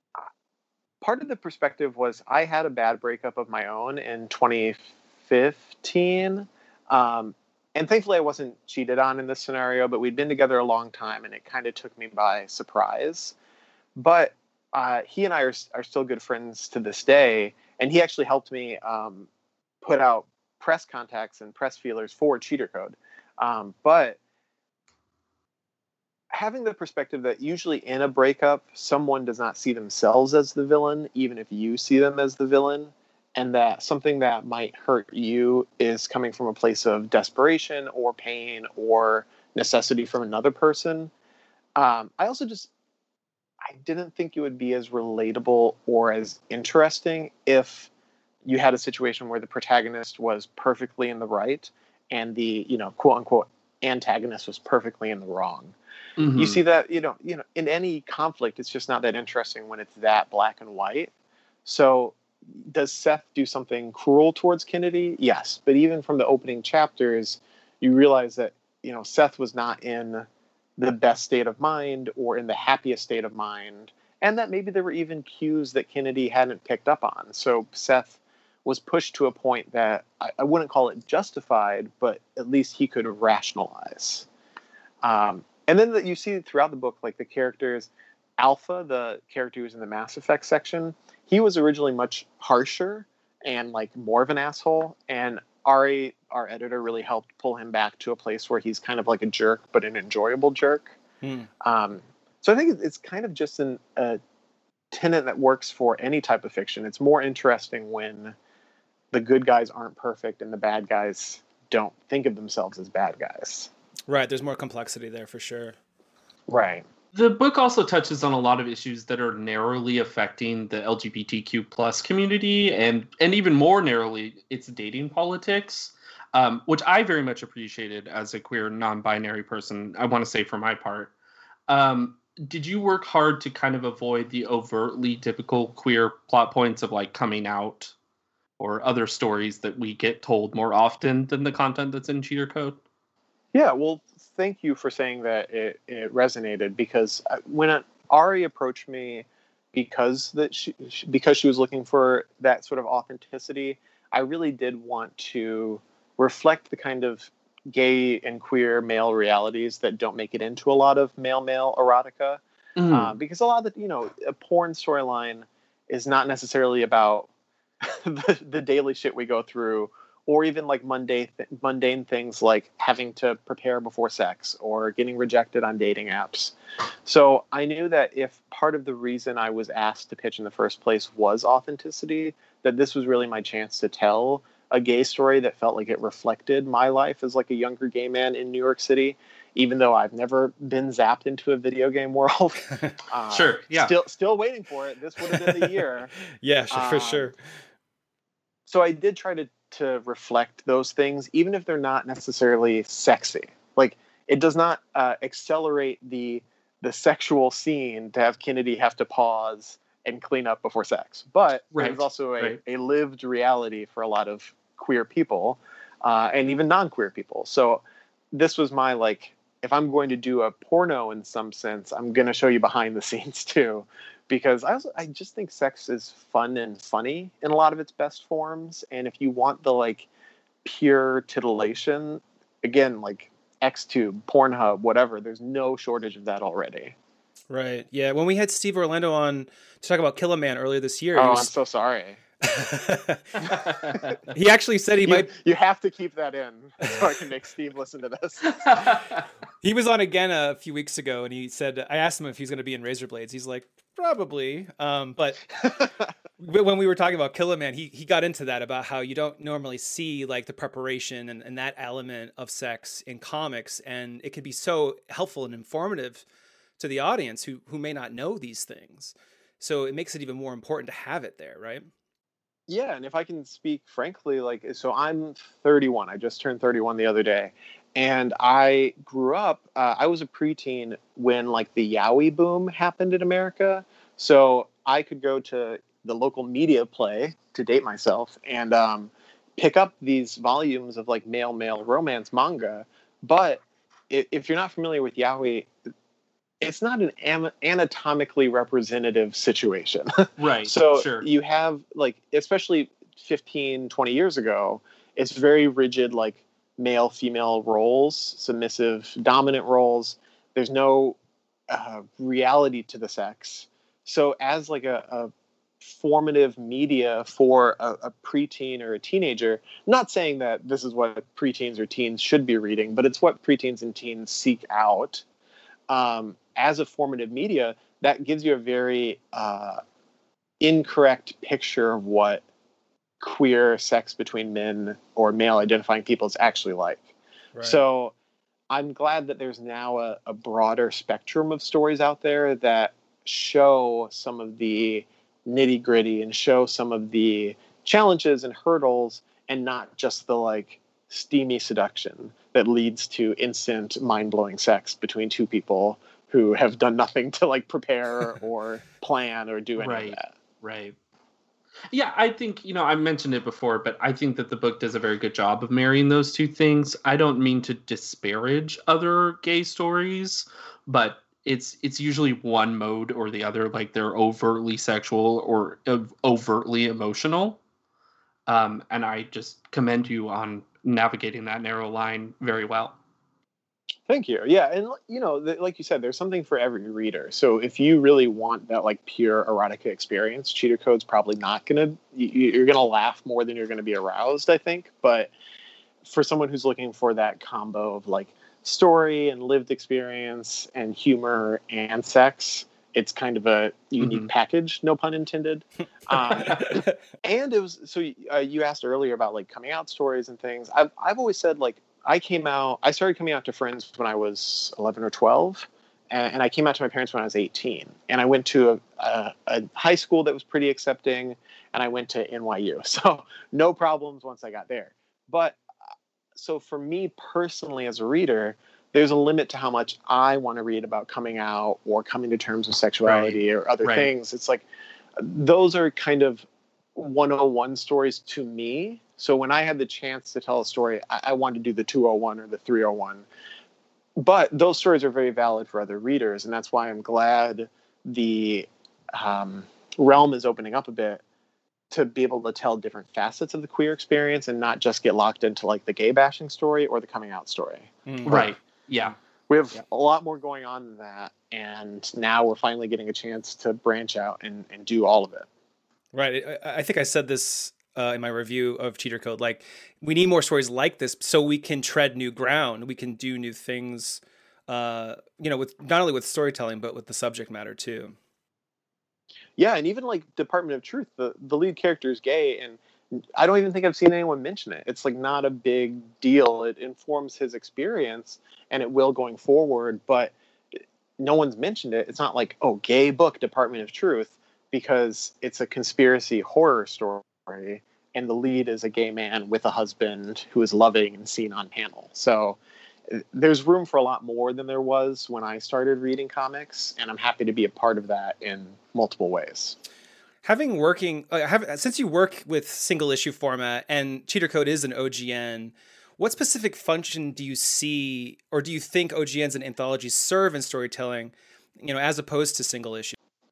Speaker 3: part of the perspective was I had a bad breakup of my own in twenty fifteen. Um, and thankfully I wasn't cheated on in this scenario, but we'd been together a long time and it kind of took me by surprise. But uh, he and I are, are still good friends to this day. And he actually helped me um, put out press contacts and press feelers for Cheater Code. Um, but having the perspective that usually in a breakup, someone does not see themselves as the villain, even if you see them as the villain, and that something that might hurt you is coming from a place of desperation or pain or necessity from another person. Um, I also just, I didn't think it would be as relatable or as interesting if you had a situation where the protagonist was perfectly in the right and the, you know, quote unquote antagonist was perfectly in the wrong. Mm-hmm. You see that, you know, you know, in any conflict, it's just not that interesting when it's that black and white. So does Seth do something cruel towards Kennedy? Yes. But even from the opening chapters, you realize that, you know, Seth was not in the best state of mind or in the happiest state of mind. And that maybe there were even cues that Kennedy hadn't picked up on. So Seth was pushed to a point that I, I wouldn't call it justified, but at least he could rationalize. Um, And then that you see throughout the book, like the characters, Alpha, the character who's in the Mass Effect section, he was originally much harsher and like more of an asshole. And Ari, our editor, really helped pull him back to a place where he's kind of like a jerk, but an enjoyable jerk. Mm. Um, so I think it's kind of just an, a tenet that works for any type of fiction. It's more interesting when the good guys aren't perfect and the bad guys don't think of themselves as bad guys.
Speaker 1: Right, there's more complexity there for sure.
Speaker 3: Right.
Speaker 4: The book also touches on a lot of issues that are narrowly affecting the L G B T Q plus community and, and even more narrowly, its dating politics, um, which I very much appreciated as a queer non-binary person, I want to say for my part. Um, did you work hard to kind of avoid the overtly typical queer plot points of like coming out or other stories that we get told more often than the content that's in Cheater Code?
Speaker 3: Yeah, well, thank you for saying that it, it resonated, because when Ari approached me because that she because she was looking for that sort of authenticity, I really did want to reflect the kind of gay and queer male realities that don't make it into a lot of male-male erotica. Mm. Uh, because a lot of the, you know, a porn storyline is not necessarily about the, the daily shit we go through, or even like mundane th- mundane things like having to prepare before sex or getting rejected on dating apps. So I knew that if part of the reason I was asked to pitch in the first place was authenticity, that this was really my chance to tell a gay story that felt like it reflected my life as like a younger gay man in New York City, even though I've never been zapped into a video game world. uh,
Speaker 4: sure, yeah.
Speaker 3: Still, still waiting for it. This would have been the year.
Speaker 1: Yeah, sure,
Speaker 3: um,
Speaker 1: for sure.
Speaker 3: So I did try to to reflect those things, even if they're not necessarily sexy. Like, it does not uh, accelerate the the sexual scene to have Kennedy have to pause and clean up before sex. But
Speaker 4: right.
Speaker 3: there's also a,
Speaker 4: right.
Speaker 3: a lived reality for a lot of queer people uh, and even non-queer people. So this was my, like, if I'm going to do a porno in some sense, I'm going to show you behind the scenes too. Because I also, I just think sex is fun and funny in a lot of its best forms. And if you want the like pure titillation, again, like XTube, Pornhub, whatever, there's no shortage of that already.
Speaker 1: Right. Yeah. When we had Steve Orlando on to talk about Kill a Man earlier this year.
Speaker 3: Oh,
Speaker 1: was...
Speaker 3: I'm so sorry.
Speaker 1: He actually said he
Speaker 3: you,
Speaker 1: might.
Speaker 3: You have to keep that in so I can make Steve listen to this.
Speaker 1: He was on again a few weeks ago, and he said, I asked him if he's going to be in Razor Blades. He's like, probably. Um, but when we were talking about Kill a Man, he he got into that about how you don't normally see like the preparation and, and that element of sex in comics, and it can be so helpful and informative to the audience who who may not know these things. So it makes it even more important to have it there, right?
Speaker 3: Yeah, and if I can speak frankly, like, so I'm thirty-one. I just turned thirty-one the other day. And I grew up, uh, I was a preteen when, like, the Yowie boom happened in America. So I could go to the local media play, to date myself, and um, pick up these volumes of, like, male-male romance manga. But if, if you're not familiar with Yowie, it's not an am- anatomically representative situation.
Speaker 4: Right.
Speaker 3: So
Speaker 4: sure.
Speaker 3: You have, like, especially fifteen, twenty years ago, it's very rigid, like, male, female roles, submissive, dominant roles. There's no uh, reality to the sex. So as, like, a, a formative media for a, a preteen or a teenager. Not saying that this is what preteens or teens should be reading, but it's what preteens and teens seek out um, as a formative media. That gives you a very uh, incorrect picture of what queer sex between men or male identifying people is actually like. Right. So I'm glad that there's now a, a broader spectrum of stories out there that show some of the nitty gritty and show some of the challenges and hurdles, and not just the like steamy seduction that leads to instant mind blowing sex between two people who have done nothing to like prepare or plan or do any
Speaker 4: right,
Speaker 3: of that.
Speaker 4: Right. Yeah, I think, you know, I mentioned it before, but I think that the book does a very good job of marrying those two things. I don't mean to disparage other gay stories, but it's it's usually one mode or the other. Like they're overtly sexual or overtly emotional. Um, and I just commend you on navigating that narrow line very well.
Speaker 3: Thank you. Yeah, and you know, the, like you said, there's something for every reader. So if you really want that like pure erotica experience, Cheater Code's probably not gonna. You, you're gonna laugh more than you're gonna be aroused, I think. But for someone who's looking for that combo of like story and lived experience and humor and sex, it's kind of a unique mm-hmm. package. No pun intended. Um, and it was so. Uh, you asked earlier about like coming out stories and things. I've I've always said like. I came out, I started coming out to friends when I was eleven or twelve, and, and I came out to my parents when I was eighteen. And I went to a, a, a high school that was pretty accepting, and I went to N Y U. So no problems once I got there. But so for me personally as a reader, there's a limit to how much I want to read about coming out or coming to terms with sexuality right. or other right. things. It's like, those are kind of one oh one stories to me. So when I had the chance to tell a story, I, I wanted to do the two oh one or the three oh one. But those stories are very valid for other readers, and that's why I'm glad the um, realm is opening up a bit to be able to tell different facets of the queer experience and not just get locked into like the gay bashing story or the coming out story.
Speaker 4: Mm. Right. Yeah.
Speaker 3: We have
Speaker 4: yeah.
Speaker 3: a lot more going on than that, and now we're finally getting a chance to branch out and, and do all of it.
Speaker 1: Right. I, I think I said this Uh, in my review of Cheater Code, like we need more stories like this so we can tread new ground. We can do new things, uh, you know, with not only with storytelling, but with the subject matter too.
Speaker 3: Yeah. And even like Department of Truth, the, the lead character is gay, and I don't even think I've seen anyone mention it. It's like not a big deal. It informs his experience and it will going forward, but no one's mentioned it. It's not like, oh, gay book, Department of Truth, because it's a conspiracy horror story. And the lead is a gay man with a husband who is loving and seen on panel. So there's room for a lot more than there was when I started reading comics, and I'm happy to be a part of that in multiple ways.
Speaker 1: Having working, uh, have, since you work with single issue format and Cheater Code is an O G N, what specific function do you see, or do you think O G Ns and anthologies serve in storytelling, you know, as opposed to single issue?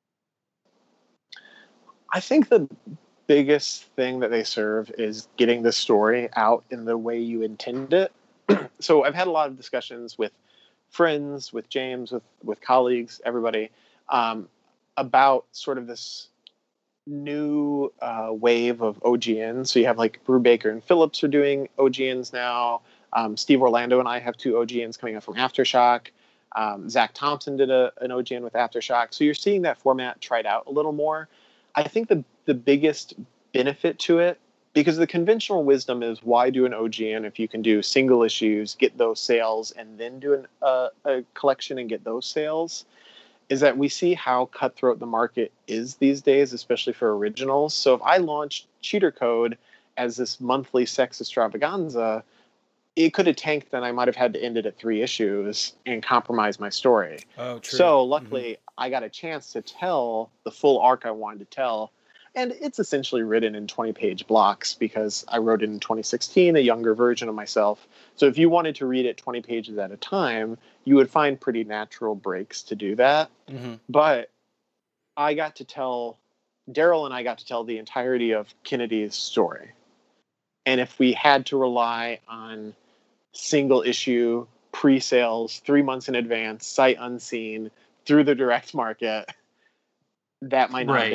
Speaker 3: I think the biggest thing that they serve is getting the story out in the way you intend it. So I've had a lot of discussions with friends, with James, with, with colleagues, everybody, um, about sort of this new uh, wave of O G Ns. So you have like Brubaker and Phillips are doing O G Ns now. Um, Steve Orlando and I have two O G Ns coming up from Aftershock. Um, Zach Thompson did a, an O G N with Aftershock. So you're seeing that format tried out a little more. I think the the biggest benefit to it, because the conventional wisdom is why do an O G N if you can do single issues, get those sales, and then do an, uh, a collection and get those sales, is that we see how cutthroat the market is these days, especially for originals. So if I launched Cheater Code as this monthly sex extravaganza, it could have tanked, and I might have had to end it at three issues and compromise my story.
Speaker 1: Oh, true.
Speaker 3: So luckily, mm-hmm. I got a chance to tell the full arc I wanted to tell. And it's essentially written in twenty-page blocks because I wrote it in twenty sixteen, a younger version of myself. So if you wanted to read it twenty pages at a time, you would find pretty natural breaks to do that. Mm-hmm. But I got to tell, Daryl and I got to tell the entirety of Kennedy's story. And if we had to rely on single issue, pre-sales, three months in advance, sight unseen, through the direct market, that might not right. have been a,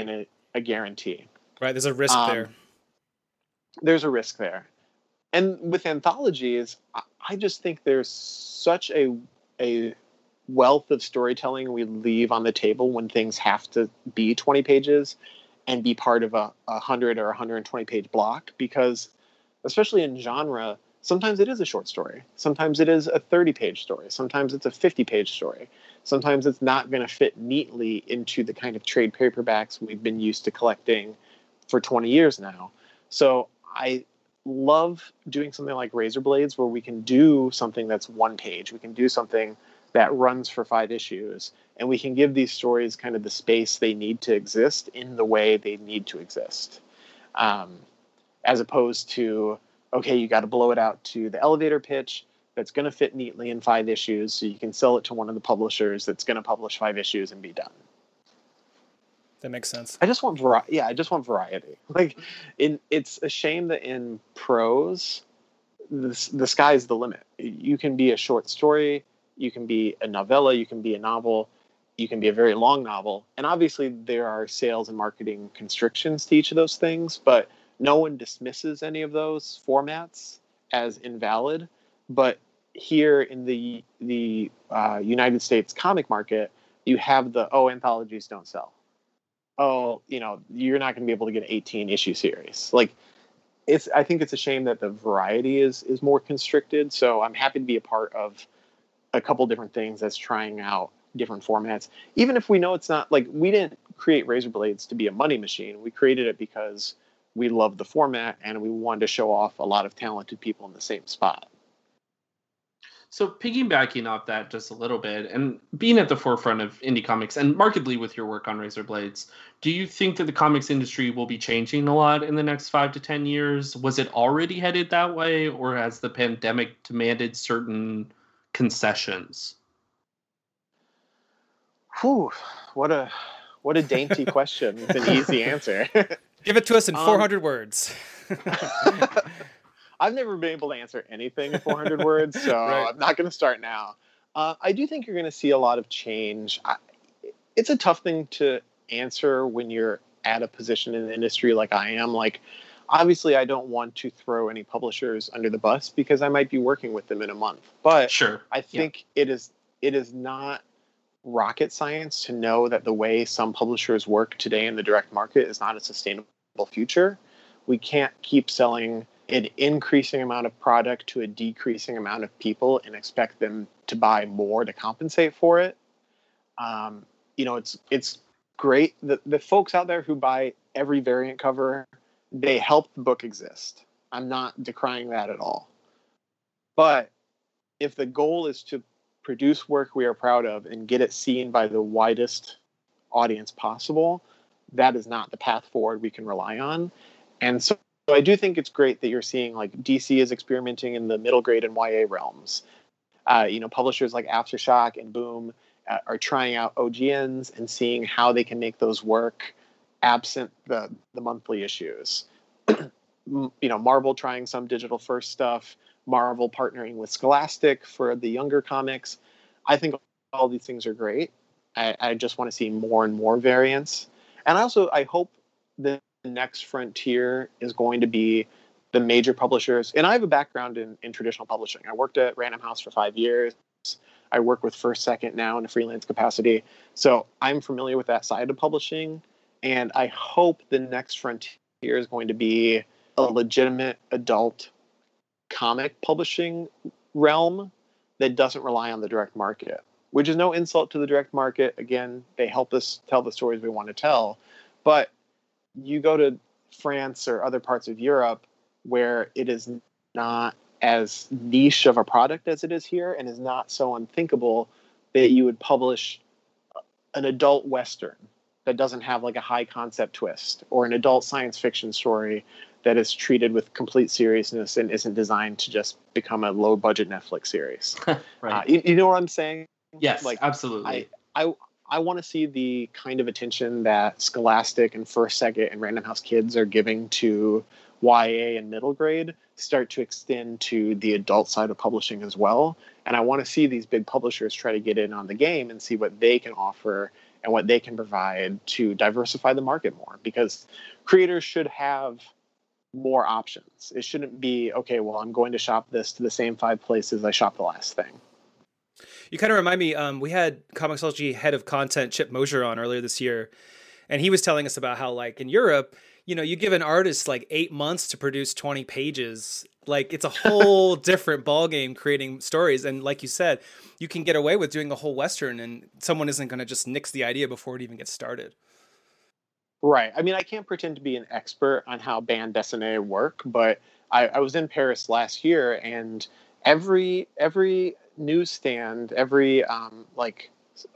Speaker 3: a guarantee.
Speaker 1: Right, there's a risk
Speaker 3: um,
Speaker 1: there.
Speaker 3: There's a risk there. And with anthologies, I just think there's such a a wealth of storytelling we leave on the table when things have to be twenty pages and be part of a, a one hundred or one hundred twenty page block, because especially in genre, sometimes it is a short story. Sometimes it is a thirty page story. Sometimes it's a fifty page story. Sometimes it's not going to fit neatly into the kind of trade paperbacks we've been used to collecting for twenty years now. So I love doing something like Razor Blades, where we can do something that's one page. We can do something that runs for five issues, and we can give these stories kind of the space they need to exist in the way they need to exist. Um, as opposed to, okay, you got to blow it out to the elevator pitch that's going to fit neatly in five issues, so you can sell it to one of the publishers that's going to publish five issues and be done.
Speaker 1: That makes sense.
Speaker 3: I just want variety. Yeah, I just want variety. Like, in, it's a shame that in prose, the, the sky's the limit. You can be a short story, you can be a novella, you can be a novel, you can be a very long novel. And obviously there are sales and marketing constrictions to each of those things, but no one dismisses any of those formats as invalid. But here in the the uh, United States comic market, you have the, oh, anthologies don't sell. Oh, you know, you're not going to be able to get an eighteen issue series. Like, it's, I think it's a shame that the variety is, is more constricted. So I'm happy to be a part of a couple different things that's trying out different formats. Even if we know it's not, like, we didn't create Razor Blades to be a money machine. We created it because we love the format and we wanted to show off a lot of talented people in the same spot.
Speaker 4: So piggybacking off that just a little bit, and being at the forefront of indie comics and markedly with your work on Razor Blades, do you think that the comics industry will be changing a lot in the next five to ten years? Was it already headed that way, or has the pandemic demanded certain concessions?
Speaker 3: Whew, what a what a dainty question with an easy answer.
Speaker 1: Give it to us in
Speaker 3: um,
Speaker 1: four hundred words.
Speaker 3: I've never been able to answer anything in four hundred words, so right. I'm not going to start now. Uh, I do think you're going to see a lot of change. I, it's a tough thing to answer when you're at a position in the industry like I am. Like, obviously, I don't want to throw any publishers under the bus because I might be working with them in a month. But
Speaker 4: sure.
Speaker 3: I think yeah. it is it is not rocket science to know that the way some publishers work today in the direct market is not a sustainable future. We can't keep selling an increasing amount of product to a decreasing amount of people and expect them to buy more to compensate for it. Um, you know, it's it's great. The, the folks out there who buy every variant cover, they help the book exist. I'm not decrying that at all. But if the goal is to produce work we are proud of and get it seen by the widest audience possible, that is not the path forward we can rely on. And so So I do think it's great that you're seeing, like, D C is experimenting in the middle grade and Y A realms. Uh, you know, publishers like Aftershock and Boom uh, are trying out O G Ns and seeing how they can make those work absent the, the monthly issues. You know, Marvel trying some digital first stuff, Marvel partnering with Scholastic for the younger comics. I think all these things are great. I, I just want to see more and more variants. And I also, I hope that the next frontier is going to be the major publishers. And I have a background in, in traditional publishing. I worked at Random House for five years. I work with First Second now in a freelance capacity. So I'm familiar with that side of publishing. And I hope the next frontier is going to be a legitimate adult comic publishing realm that doesn't rely on the direct market, which is no insult to the direct market. Again, they help us tell the stories we want to tell. But you go to France or other parts of Europe where it is not as niche of a product as it is here, and is not so unthinkable that you would publish an adult Western that doesn't have like a high concept twist, or an adult science fiction story that is treated with complete seriousness and isn't designed to just become a low budget Netflix series.
Speaker 4: Right.
Speaker 3: Uh, you, you know what I'm saying?
Speaker 4: Yes,
Speaker 3: like,
Speaker 4: absolutely.
Speaker 3: I, I, I want to see the kind of attention that Scholastic and First Second and Random House Kids are giving to Y A and middle grade start to extend to the adult side of publishing as well. And I want to see these big publishers try to get in on the game and see what they can offer and what they can provide to diversify the market more, because creators should have more options. It shouldn't be, okay, well, I'm going to shop this to the same five places I shop the last thing.
Speaker 1: You kind of remind me, um, we had Comixology head of content, Chip Mosier, on earlier this year, and he was telling us about how, like, in Europe, you know, you give an artist like eight months to produce twenty pages. Like, it's a whole different ballgame creating stories. And like you said, you can get away with doing a whole Western and someone isn't going to just nix the idea before it even gets started.
Speaker 3: Right. I mean, I can't pretend to be an expert on how bande dessinée work, but I, I was in Paris last year, and every every newsstand, every um, like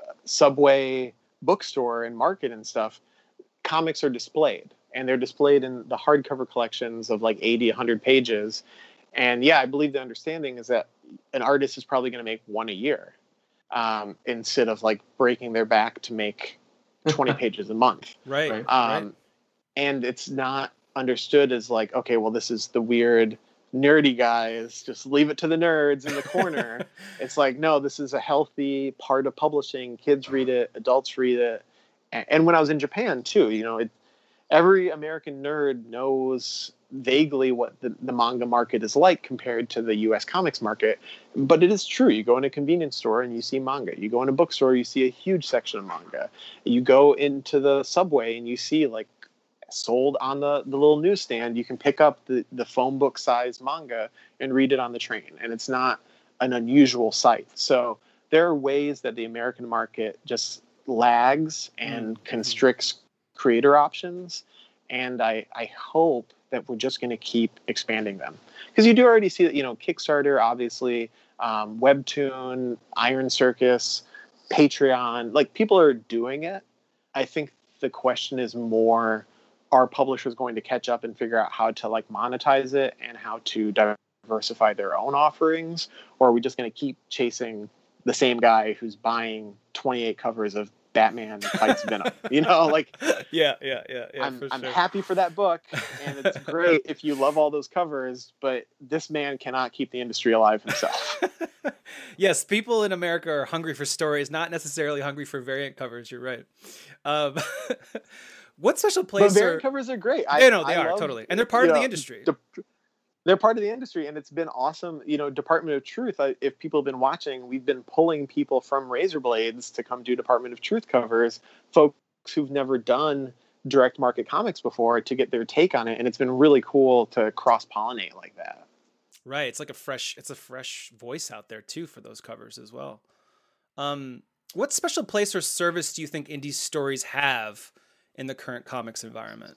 Speaker 3: subway bookstore and market and stuff, comics are displayed, and they're displayed in the hardcover collections of like eighty, one hundred pages. And yeah, I believe the understanding is that an artist is probably going to make one a year, um, instead of like breaking their back to make twenty pages a month.
Speaker 1: Right.
Speaker 3: Um,
Speaker 1: right.
Speaker 3: And it's not understood as like, okay, well, this is the weird nerdy guys, just leave it to the nerds in the corner. It's like, no, this is a healthy part of publishing. Kids read it, adults read it. And, and when I was in Japan too, you know, it, every American nerd knows vaguely what the, the manga market is like compared to the U S comics market. But it is true. You go in a convenience store and you see manga. You go in a bookstore, you see a huge section of manga. You go into the subway and you see like sold on the, the little newsstand, you can pick up the, the phone book size manga and read it on the train. And it's not an unusual sight. So there are ways that the American market just lags and mm-hmm. constricts creator options. And I, I hope that we're just going to keep expanding them. Because you do already see that, you know, Kickstarter, obviously, um, Webtoon, Iron Circus, Patreon, like people are doing it. I think the question is more, are publishers going to catch up and figure out how to like monetize it and how to diversify their own offerings? Or are we just going to keep chasing the same guy who's buying twenty-eight covers of Batman fights Venom? You know, like,
Speaker 1: yeah, yeah, yeah, yeah.
Speaker 3: I'm,
Speaker 1: for
Speaker 3: I'm
Speaker 1: sure.
Speaker 3: happy for that book, and it's great if you love all those covers, but this man cannot keep the industry alive himself.
Speaker 1: Yes, people in America are hungry for stories, not necessarily hungry for variant covers. You're right. Um, what special place?
Speaker 3: But variant
Speaker 1: are...
Speaker 3: covers are great.
Speaker 1: I, know they
Speaker 3: I
Speaker 1: are
Speaker 3: love,
Speaker 1: totally, and they're part of
Speaker 3: know,
Speaker 1: the industry.
Speaker 3: De- they're part of the industry, and it's been awesome. You know, Department of Truth, I, if people have been watching, we've been pulling people from Razor Blades to come do Department of Truth covers, folks who've never done direct market comics before, to get their take on it. And it's been really cool to cross-pollinate like that.
Speaker 1: Right. It's like a fresh, it's a fresh voice out there too for those covers as well. Um, what special place or service do you think indie stories have in the current comics environment?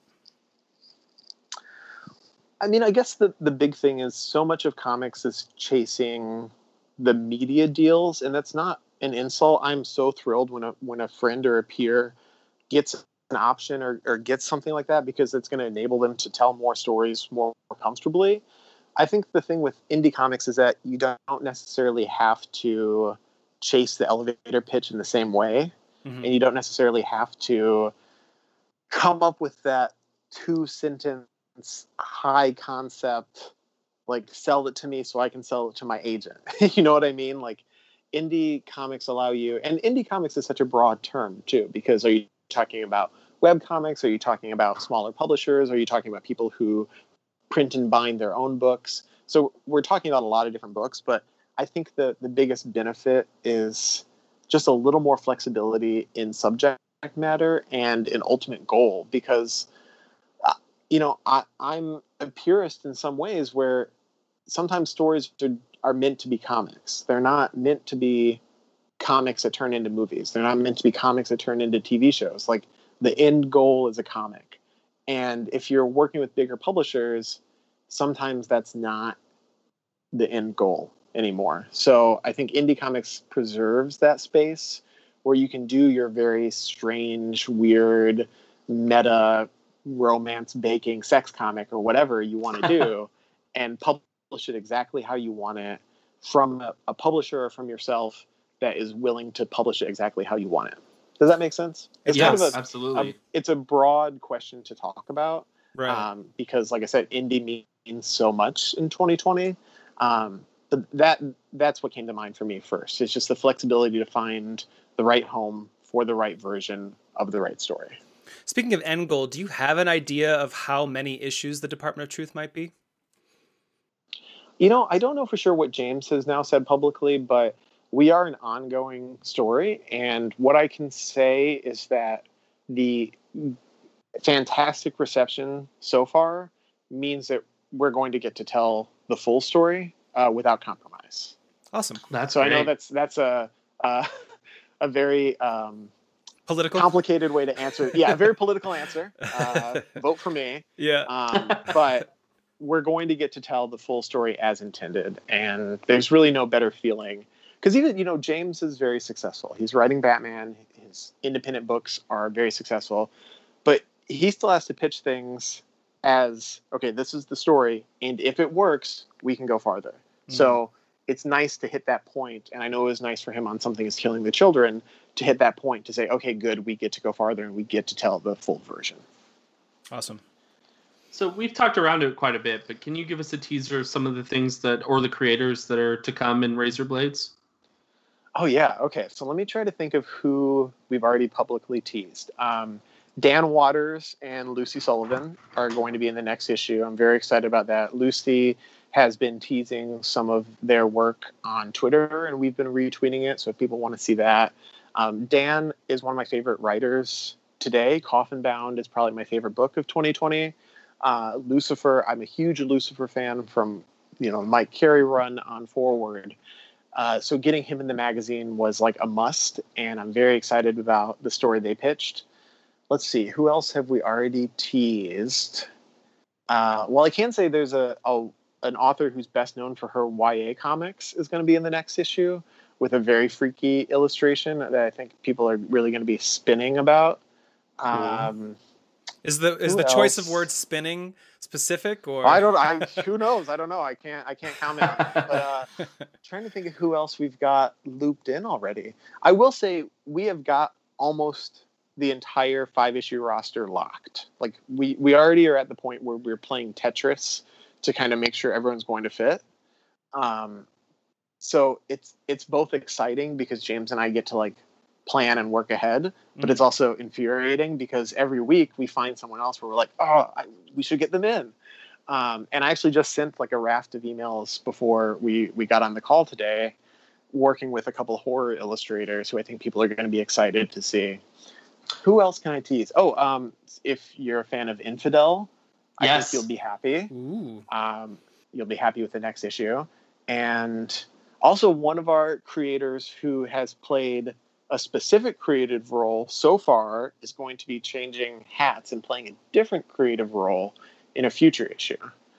Speaker 3: I mean, I guess the, the big thing is so much of comics is chasing the media deals, and that's not an insult. I'm so thrilled when a when a friend or a peer gets an option or, or gets something like that, because it's going to enable them to tell more stories more comfortably. I think the thing with indie comics is that you don't necessarily have to chase the elevator pitch in the same way, mm-hmm. and you don't necessarily have to come up with that two sentence high concept, like, sell it to me so I can sell it to my agent. You know what I mean? Like, indie comics allow you, and indie comics is such a broad term too, because are you talking about web comics? Are you talking about smaller publishers? Are you talking about people who print and bind their own books? So we're talking about a lot of different books, but I think the, the biggest benefit is just a little more flexibility in subject matter and an ultimate goal, because you know, I, I'm a purist in some ways, where sometimes stories are, are meant to be comics. They're not meant to be comics that turn into movies. They're not meant to be comics that turn into T V shows. Like, the end goal is a comic. And if you're working with bigger publishers, sometimes that's not the end goal anymore. So I think indie comics preserves that space where you can do your very strange, weird, meta romance baking sex comic or whatever you want to do and publish it exactly how you want it from a, a publisher or from yourself that is willing to publish it exactly how you want it. Does that make sense?
Speaker 4: It's yes, kind of a, absolutely.
Speaker 3: A, it's a broad question to talk about,
Speaker 1: right?
Speaker 3: Um, because, like I said, indie means so much in twenty twenty. Um, but that that's what came to mind for me first. It's just the flexibility to find the right home for the right version of the right story.
Speaker 1: Speaking of end goal, do you have an idea of how many issues the Department of Truth might be?
Speaker 3: You know, I don't know for sure what James has now said publicly, but we are an ongoing story. And what I can say is that the fantastic reception so far means that we're going to get to tell the full story uh, without compromise.
Speaker 1: Awesome.
Speaker 4: That's
Speaker 3: so
Speaker 4: great.
Speaker 3: I know that's that's a uh, a very um,
Speaker 1: political,
Speaker 3: complicated way to answer. Yeah, a very political answer. Uh, vote for me.
Speaker 1: Yeah.
Speaker 3: Um, but we're going to get to tell the full story as intended, and there's really no better feeling. Because even, you know, James is very successful. He's writing Batman. His independent books are very successful. But he still has to pitch things as, okay, this is the story, and if it works, we can go farther. Mm. So it's nice to hit that point, and I know it was nice for him on Something is Killing the Children to hit that point to say, okay, good, we get to go farther, and we get to tell the full version.
Speaker 1: Awesome.
Speaker 4: So we've talked around it quite a bit, but can you give us a teaser of some of the things that, or the creators that are to come in Razor Blades?
Speaker 3: Oh, yeah. Okay. So let me try to think of who we've already publicly teased. Um, Dan Waters and Lucy Sullivan are going to be in the next issue. I'm very excited about that. Lucy has been teasing some of their work on Twitter, and we've been retweeting it. So if people want to see that, um, Dan is one of my favorite writers today. Coffin Bound is probably my favorite book of twenty twenty. Uh, Lucifer, I'm a huge Lucifer fan from, you know, Mike Carey run on Forward. Uh, so getting him in the magazine was like a must, and I'm very excited about the story they pitched. Let's see, who else have we already teased? Uh, well, I can say there's a, a an author who's best known for her Y A comics is going to be in the next issue with a very freaky illustration that I think people are really going to be spinning about.
Speaker 1: Cool.
Speaker 3: Um,
Speaker 1: Is the is
Speaker 3: Who
Speaker 1: the choice
Speaker 3: else?
Speaker 1: of words spinning specific, or
Speaker 3: I don't. I who knows? I don't know. I can't. I can't comment. On it. But uh, trying to think of who else we've got looped in already. I will say we have got almost the entire five issue roster locked. Like we we already are at the point where we're playing Tetris to kind of make sure everyone's going to fit. Um, so it's it's both exciting because James and I get to like plan and work ahead, but it's also infuriating because every week we find someone else where we're like, oh, I, we should get them in. Um, and I actually just sent like a raft of emails before we, we got on the call today, working with a couple of horror illustrators who I think people are going to be excited to see. Who else can I tease? Oh, um, if you're a fan of Infidel,
Speaker 4: Yes.
Speaker 3: I think you'll be happy.
Speaker 1: Ooh.
Speaker 3: Um, you'll be happy with the next issue. And also one of our creators who has played a specific creative role so far is going to be changing hats and playing a different creative role in a future issue.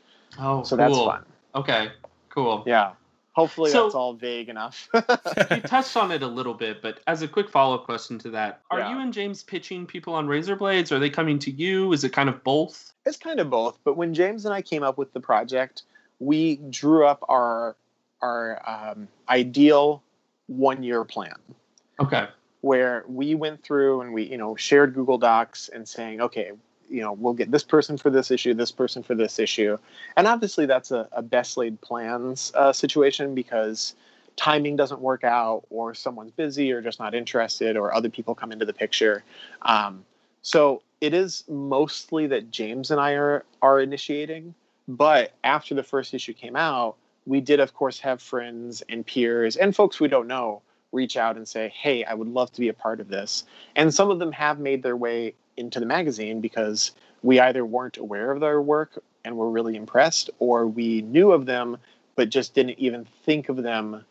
Speaker 4: Oh,
Speaker 3: so
Speaker 4: cool.
Speaker 3: that's fun.
Speaker 4: Okay, cool.
Speaker 3: Yeah. Hopefully
Speaker 4: So-
Speaker 3: that's all vague enough.
Speaker 4: You touched on it a little bit, but as a quick follow-up question to that, are
Speaker 3: Yeah.
Speaker 4: you and James pitching people on Razor Blades? Are they coming to you? Is it kind of both?
Speaker 3: It's kind of both. But when James and I came up with the project, we drew up our our um, ideal one-year plan.
Speaker 4: Okay.
Speaker 3: Where we went through and we, you know, shared Google Docs and saying, okay, you know, we'll get this person for this issue, this person for this issue. And obviously that's a, a best laid plans uh, situation because timing doesn't work out or someone's busy or just not interested or other people come into the picture. Um, so it is mostly that James and I are, are initiating. But after the first issue came out, we did, of course, have friends and peers and folks we don't know reach out and say, hey, I would love to be a part of this. And some of them have made their way into the magazine because we either weren't aware of their work and were really impressed, or we knew of them, but just didn't even think of them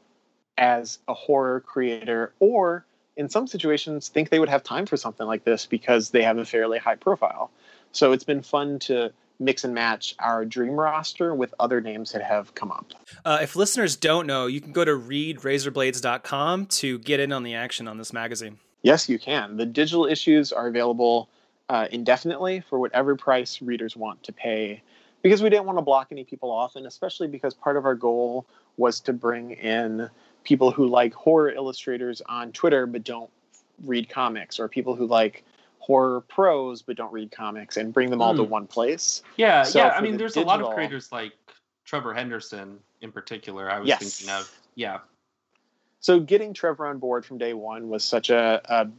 Speaker 3: as a horror creator, or in some situations think they would have time for something like this because they have a fairly high profile. So it's been fun to mix and match our dream roster with other names that have come up.
Speaker 1: Uh, if listeners don't know, you can go to read razor blades dot com to get in on the action on this magazine.
Speaker 3: Yes, you can. The digital issues are available uh, indefinitely for whatever price readers want to pay, because we didn't want to block any people off, and especially because part of our goal was to bring in people who like horror illustrators on Twitter but don't read comics, or people who like horror pros but don't read comics, and bring them all
Speaker 4: Mm.
Speaker 3: to one place.
Speaker 4: Yeah,
Speaker 3: So
Speaker 4: yeah. I
Speaker 3: for
Speaker 4: mean,
Speaker 3: the
Speaker 4: there's a lot of
Speaker 3: digital-
Speaker 4: creators like Trevor Henderson in particular. I was
Speaker 3: Yes.
Speaker 4: thinking of. Yeah.
Speaker 3: So getting Trevor on board from day one was such a, a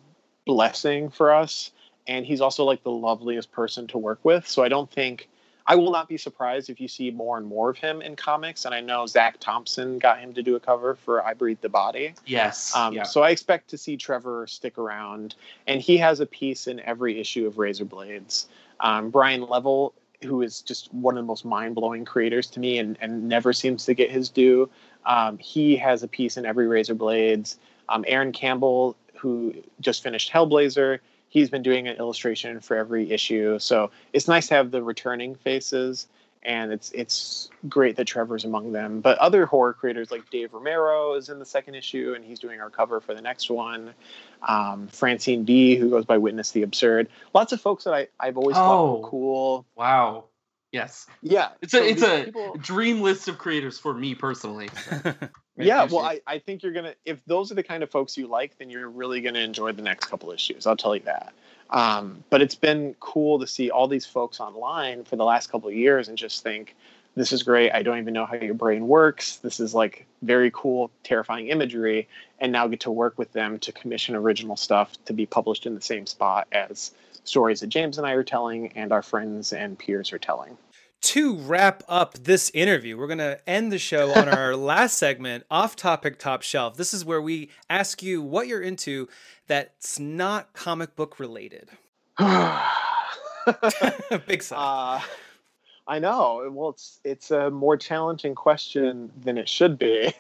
Speaker 3: blessing for us. And he's also like the loveliest person to work with. So I don't think, I will not be surprised if you see more and more of him in comics. And I know Zach Thompson got him to do a cover for I Breathe the Body.
Speaker 4: Yes.
Speaker 3: Um,
Speaker 4: yeah.
Speaker 3: So I expect to see Trevor stick around. And he has a piece in every issue of Razor Blades. Um, Brian Level, who is just one of the most mind-blowing creators to me and, and never seems to get his due. Um, he has a piece in every Razor Blades. Um, Aaron Campbell, who just finished Hellblazer, he's been doing an illustration for every issue. So it's nice to have the returning faces, and it's it's great that Trevor's among them. But other horror creators like Dave Romero is in the second issue, and he's doing our cover for the next one. Um, Francine B., who goes by Witness the Absurd. Lots of folks that I, I've always
Speaker 4: Oh.
Speaker 3: thought were cool.
Speaker 4: Wow. Yes.
Speaker 3: Yeah.
Speaker 4: It's a
Speaker 3: so
Speaker 4: it's
Speaker 3: these
Speaker 4: a
Speaker 3: people-
Speaker 4: dream list of creators for me personally.
Speaker 3: Yeah, well, I, I think you're going to, if those are the kind of folks you like, then you're really going to enjoy the next couple issues. I'll tell you that. Um, but it's been cool to see all these folks online for the last couple of years and just think, this is great. I don't even know how your brain works. This is like very cool, terrifying imagery. And now get to work with them to commission original stuff to be published in the same spot as stories that James and I are telling and our friends and peers are telling.
Speaker 1: To wrap up this interview, we're going to end the show on our last segment, Off Topic Top Shelf. This is where we ask you what you're into that's not comic book related. Big sigh.
Speaker 3: Uh, I know. Well, it's it's a more challenging question than it should be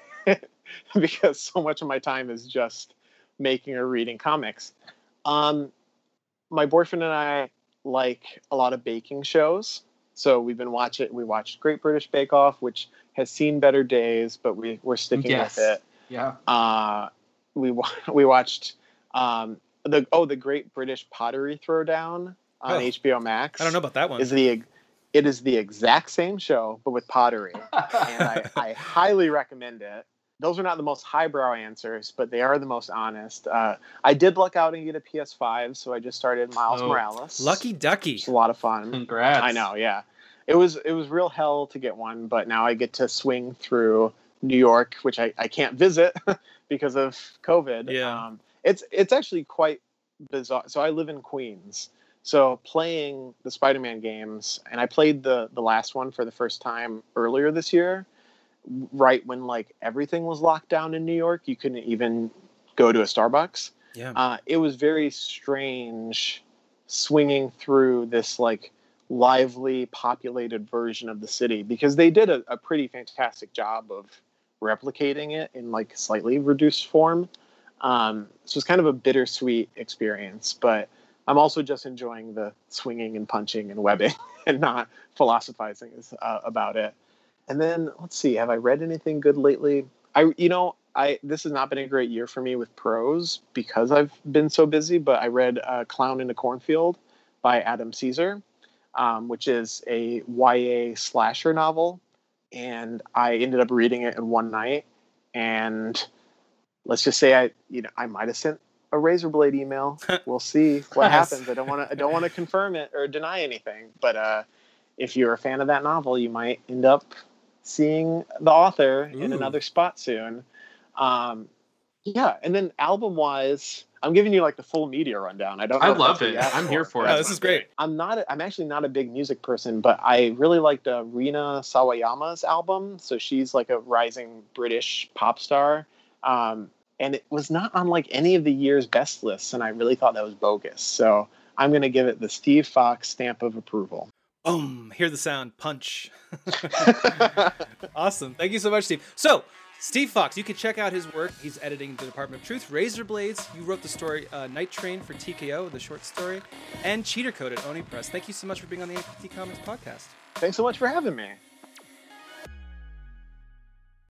Speaker 3: because so much of my time is just making or reading comics. Um, my boyfriend and I like a lot of baking shows. So we've been watching, we watched Great British Bake Off, which has seen better days, but we, we're sticking
Speaker 4: Yes.
Speaker 3: with it.
Speaker 4: Yeah.
Speaker 3: Uh, we we watched um, the oh the Great British Pottery Throwdown on
Speaker 1: Oh.
Speaker 3: H B O Max.
Speaker 1: I don't know about that one.
Speaker 3: Is the it is the exact same show but with pottery, and I, I highly recommend it. Those are not the most highbrow answers, but they are the most honest. Uh, I did luck out and get a P S five, so I just started Miles
Speaker 4: Oh.
Speaker 3: Morales.
Speaker 1: Lucky ducky.
Speaker 3: It's a lot of fun.
Speaker 4: Congrats.
Speaker 3: I know, yeah. It was it was real hell to get one, but now I get to swing through New York, which I, I can't visit because of COVID.
Speaker 1: Yeah.
Speaker 3: Um, it's it's actually quite bizarre. So I live in Queens. So playing the Spider-Man games, and I played the the last one for the first time earlier this year, right when like everything was locked down in New York. You couldn't even go to a Starbucks.
Speaker 1: Yeah.
Speaker 3: Uh, it was very strange swinging through this like lively, populated version of the city because they did a, a pretty fantastic job of replicating it in like slightly reduced form. Um, so it's kind of a bittersweet experience, but I'm also just enjoying the swinging and punching and webbing and not philosophizing uh, about it. And then let's see, have I read anything good lately? I, you know, I this has not been a great year for me with prose because I've been so busy. But I read uh, "Clown in a Cornfield" by Adam Caesar, um, which is a Y A slasher novel, and I ended up reading it in one night. And let's just say I, you know, I might have sent a Razorblade email. We'll see what
Speaker 1: Nice.
Speaker 3: happens. I don't want to. I don't want to confirm it or deny anything. But uh, if you're a fan of that novel, you might end up seeing the author in
Speaker 1: Ooh.
Speaker 3: another spot soon. Um, yeah, and then album-wise, I'm giving you like the full media rundown. I don't. Know
Speaker 4: I
Speaker 3: if
Speaker 4: love
Speaker 3: that's what
Speaker 4: it.
Speaker 3: you asked
Speaker 4: I'm here for
Speaker 1: Oh,
Speaker 4: it.
Speaker 1: this is great.
Speaker 3: I'm not. A, I'm actually not a big music person, but I really liked uh, Rina Sawayama's album. So she's like a rising British pop star. Um, And it was not on like any of the year's best lists, and I really thought that was bogus. So I'm going to give it the Steve Fox stamp of approval.
Speaker 1: Boom. Hear the sound. Punch. Awesome. Thank you so much, Steve. So, Steve Fox, you can check out his work. He's editing The Department of Truth, Razor Blades. You wrote the story uh, Night Train for T K O, the short story, and Cheater Code at Oni Press. Thank you so much for being on the A P T Comics podcast.
Speaker 3: Thanks so much for having me.